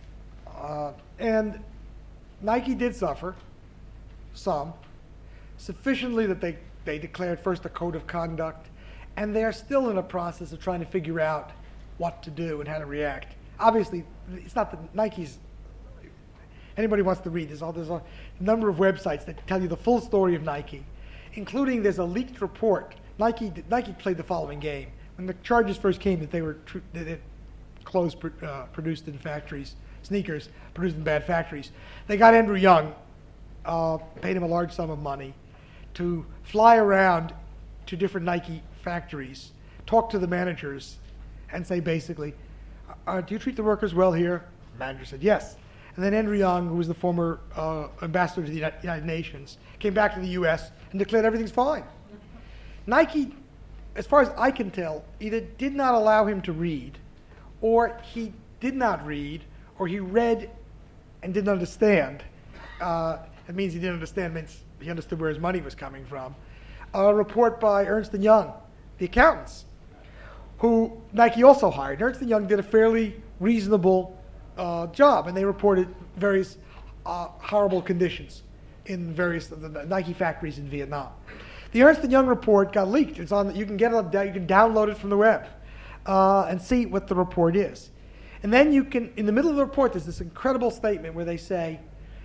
And Nike did suffer some, sufficiently that they declared first a code of conduct, and they're still in a process of trying to figure out what to do and how to react. Obviously, it's not that Nike's, anybody wants to read, there's a number of websites that tell you the full story of Nike, including there's a leaked report. Nike played the following game. When the charges first came that that clothes produced in factories, sneakers produced in bad factories, they got Andrew Young, paid him a large sum of money to fly around to different Nike factories, talk to the managers, and say basically, do you treat the workers well here? The manager said yes. And then Andrew Young, who was the former ambassador to the United Nations, came back to the U.S. and declared everything's fine. Nike, as far as I can tell, either did not allow him to read, or he did not read, or he read and didn't understand. It means he didn't understand, means he understood where his money was coming from. A report by Ernst & Young, the accountants, who Nike also hired. Ernst & Young did a fairly reasonable job, and they reported various horrible conditions in various of the Nike factories in Vietnam. The Ernst & Young report got leaked. It's on. You can get it. You can download it from the web and see what the report is. And then you can, in the middle of the report, there's this incredible statement where they say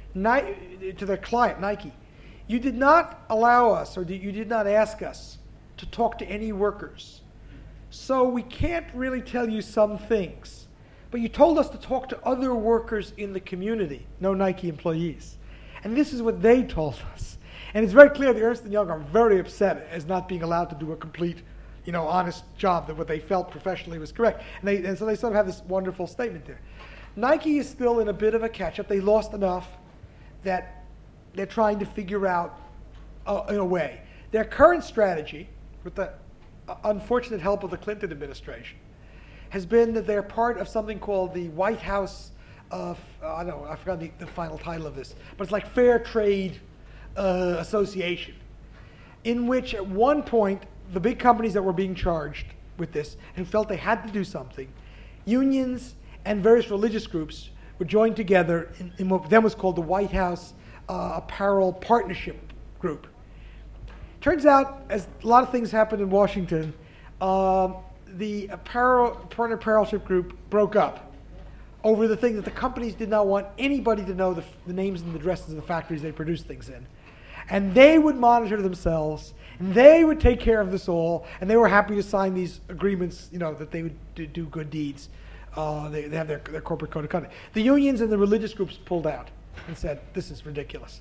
to their client, Nike, you did not allow us, or you did not ask us to talk to any workers. So we can't really tell you some things. But you told us to talk to other workers in the community, no Nike employees. And this is what they told us. And it's very clear that Ernst & Young are very upset as not being allowed to do a complete, honest job, that what they felt professionally was correct. And so they sort of have this wonderful statement there. Nike is still in a bit of a catch-up. They lost enough that they're trying to figure out in a way. Their current strategy, with the unfortunate help of the Clinton administration, has been that they're part of something called the White House, I forgot the final title of this, but it's like Fair Trade Association, in which at one point the big companies that were being charged with this and felt they had to do something, unions and various religious groups were joined together in what then was called the White House Apparel Partnership Group. Turns out, as a lot of things happened in Washington, the partnership group broke up over the thing that the companies did not want anybody to know the names and the addresses of the factories they produced things in. And they would monitor themselves, and they would take care of this all, and they were happy to sign these agreements, that they would do good deeds. They have their corporate code of conduct. The unions and the religious groups pulled out and said, this is ridiculous.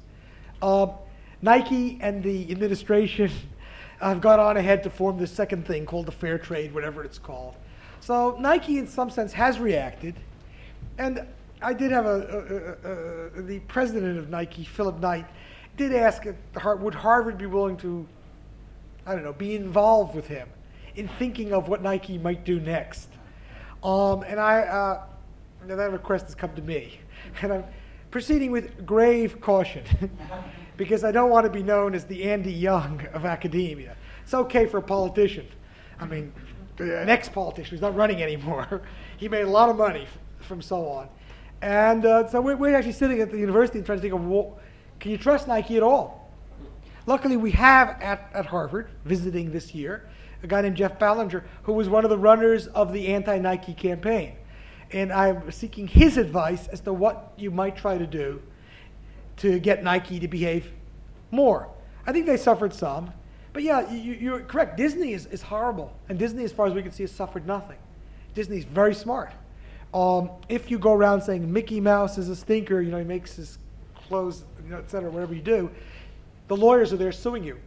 Nike and the administration have gone on ahead to form this second thing called the Fair Trade, whatever it's called. So Nike, in some sense, has reacted. And I did have the president of Nike, Philip Knight, did ask, would Harvard be willing to, be involved with him in thinking of what Nike might do next? And that request has come to me. And I'm proceeding with grave caution because I don't want to be known as the Andy Young of academia. It's okay for a politician. An ex-politician who's not running anymore. He made a lot of money from so on. And so we're actually sitting at the university and trying to think of, can you trust Nike at all? Luckily, we have at Harvard, visiting this year, a guy named Jeff Ballinger, who was one of the runners of the anti-Nike campaign. And I'm seeking his advice as to what you might try to do to get Nike to behave more. I think they suffered some. But yeah, you're correct. Disney is horrible. And Disney, as far as we can see, has suffered nothing. Disney's very smart. If you go around saying Mickey Mouse is a stinker, he makes his clothes, et cetera, whatever you do, the lawyers are there suing you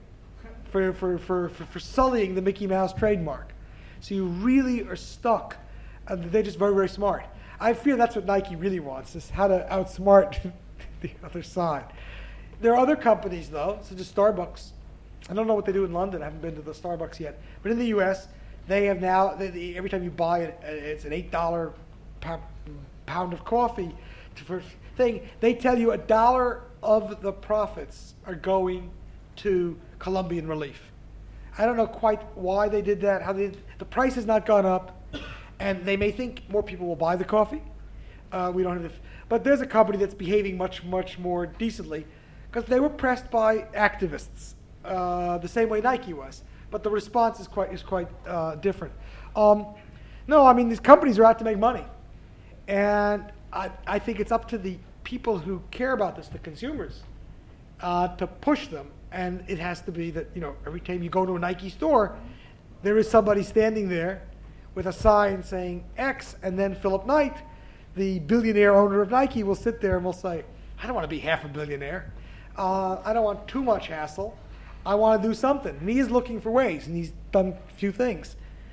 for sullying the Mickey Mouse trademark. So you really are stuck. They're just very, very smart. I fear that's what Nike really wants, is how to outsmart the other side. There are other companies, though, such as Starbucks. I don't know what they do in London. I haven't been to the Starbucks yet. But in the U.S., they have now, every time you buy it, it's an $8 pound of coffee thing. They tell you $1 of the profits are going to Colombian relief. I don't know quite why they did that. The price has not gone up, and they may think more people will buy the coffee. We don't have but there's a company that's behaving much, much more decently because they were pressed by activists the same way Nike was. But the response is quite different. These companies are out to make money, and I think it's up to the people who care about this, the consumers, to push them. And it has to be that, every time you go to a Nike store, there is somebody standing there with a sign saying X, and then Philip Knight, the billionaire owner of Nike, will sit there and will say, I don't want to be half a billionaire. I don't want too much hassle. I want to do something. And he is looking for ways, and he's done a few things.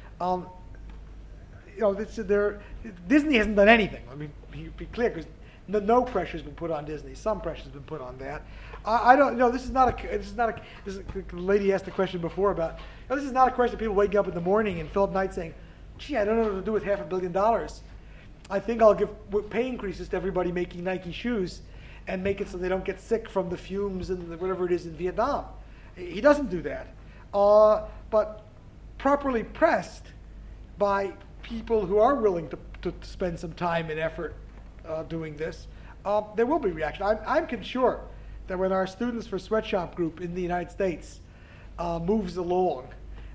Disney hasn't done anything. Be clear, because no pressure has been put on Disney. Some pressure has been put on that. I don't know. This is the lady asked a question before about. This is not a question of people waking up in the morning and Philip Knight saying, "Gee, I don't know what to do with $500 million. I think I'll give pay increases to everybody making Nike shoes, and make it so they don't get sick from the fumes and whatever it is in Vietnam." He doesn't do that. But properly pressed by people who are willing to spend some time and effort doing this, there will be reaction. I'm sure that when our Students for Sweatshop group in the United States moves along,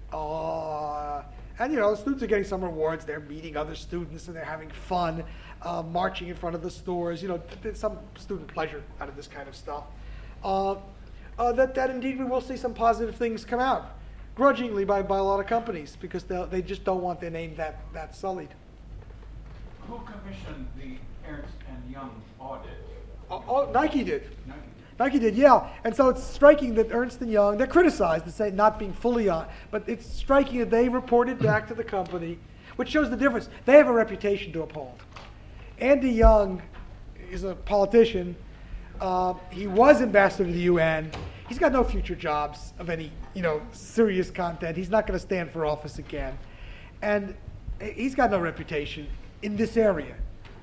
and the students are getting some rewards, they're meeting other students and they're having fun, marching in front of the stores, there's some student pleasure out of this kind of stuff, that indeed we will see some positive things come out, grudgingly by a lot of companies, because they just don't want their name that sullied. Who commissioned the Ernst & Young audit? Nike did. Nike did, yeah. And so it's striking that Ernst & Young, they're criticized to say not being fully on, but it's striking that they reported back to the company, which shows the difference. They have a reputation to uphold. Andy Young is a politician. He was ambassador to the UN. He's got no future jobs of any, serious content. He's not going to stand for office again. And he's got no reputation in this area,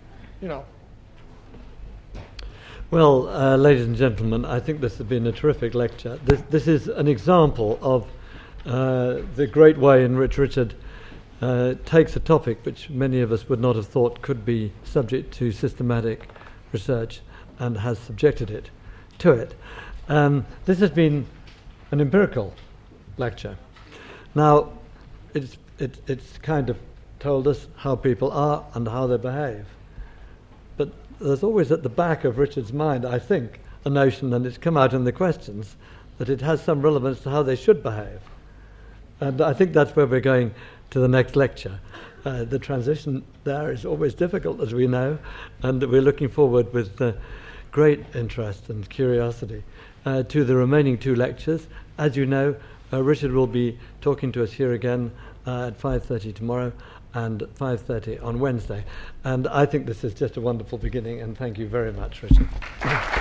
Well, ladies and gentlemen, I think this has been a terrific lecture. This is an example of the great way in which Richard takes a topic which many of us would not have thought could be subject to systematic research and has subjected it to it. This has been an empirical lecture. Now, it's kind of told us how people are and how they behave. but there's always at the back of Richard's mind, I think, a notion, and it's come out in the questions, that it has some relevance to how they should behave. And I think that's where we're going to the next lecture. The transition there is always difficult, as we know, and we're looking forward with great interest and curiosity to the remaining 2 lectures. As you know, Richard will be talking to us here again at 5:30 tomorrow and 5:30 on Wednesday. And I think this is just a wonderful beginning, and thank you very much, Richard.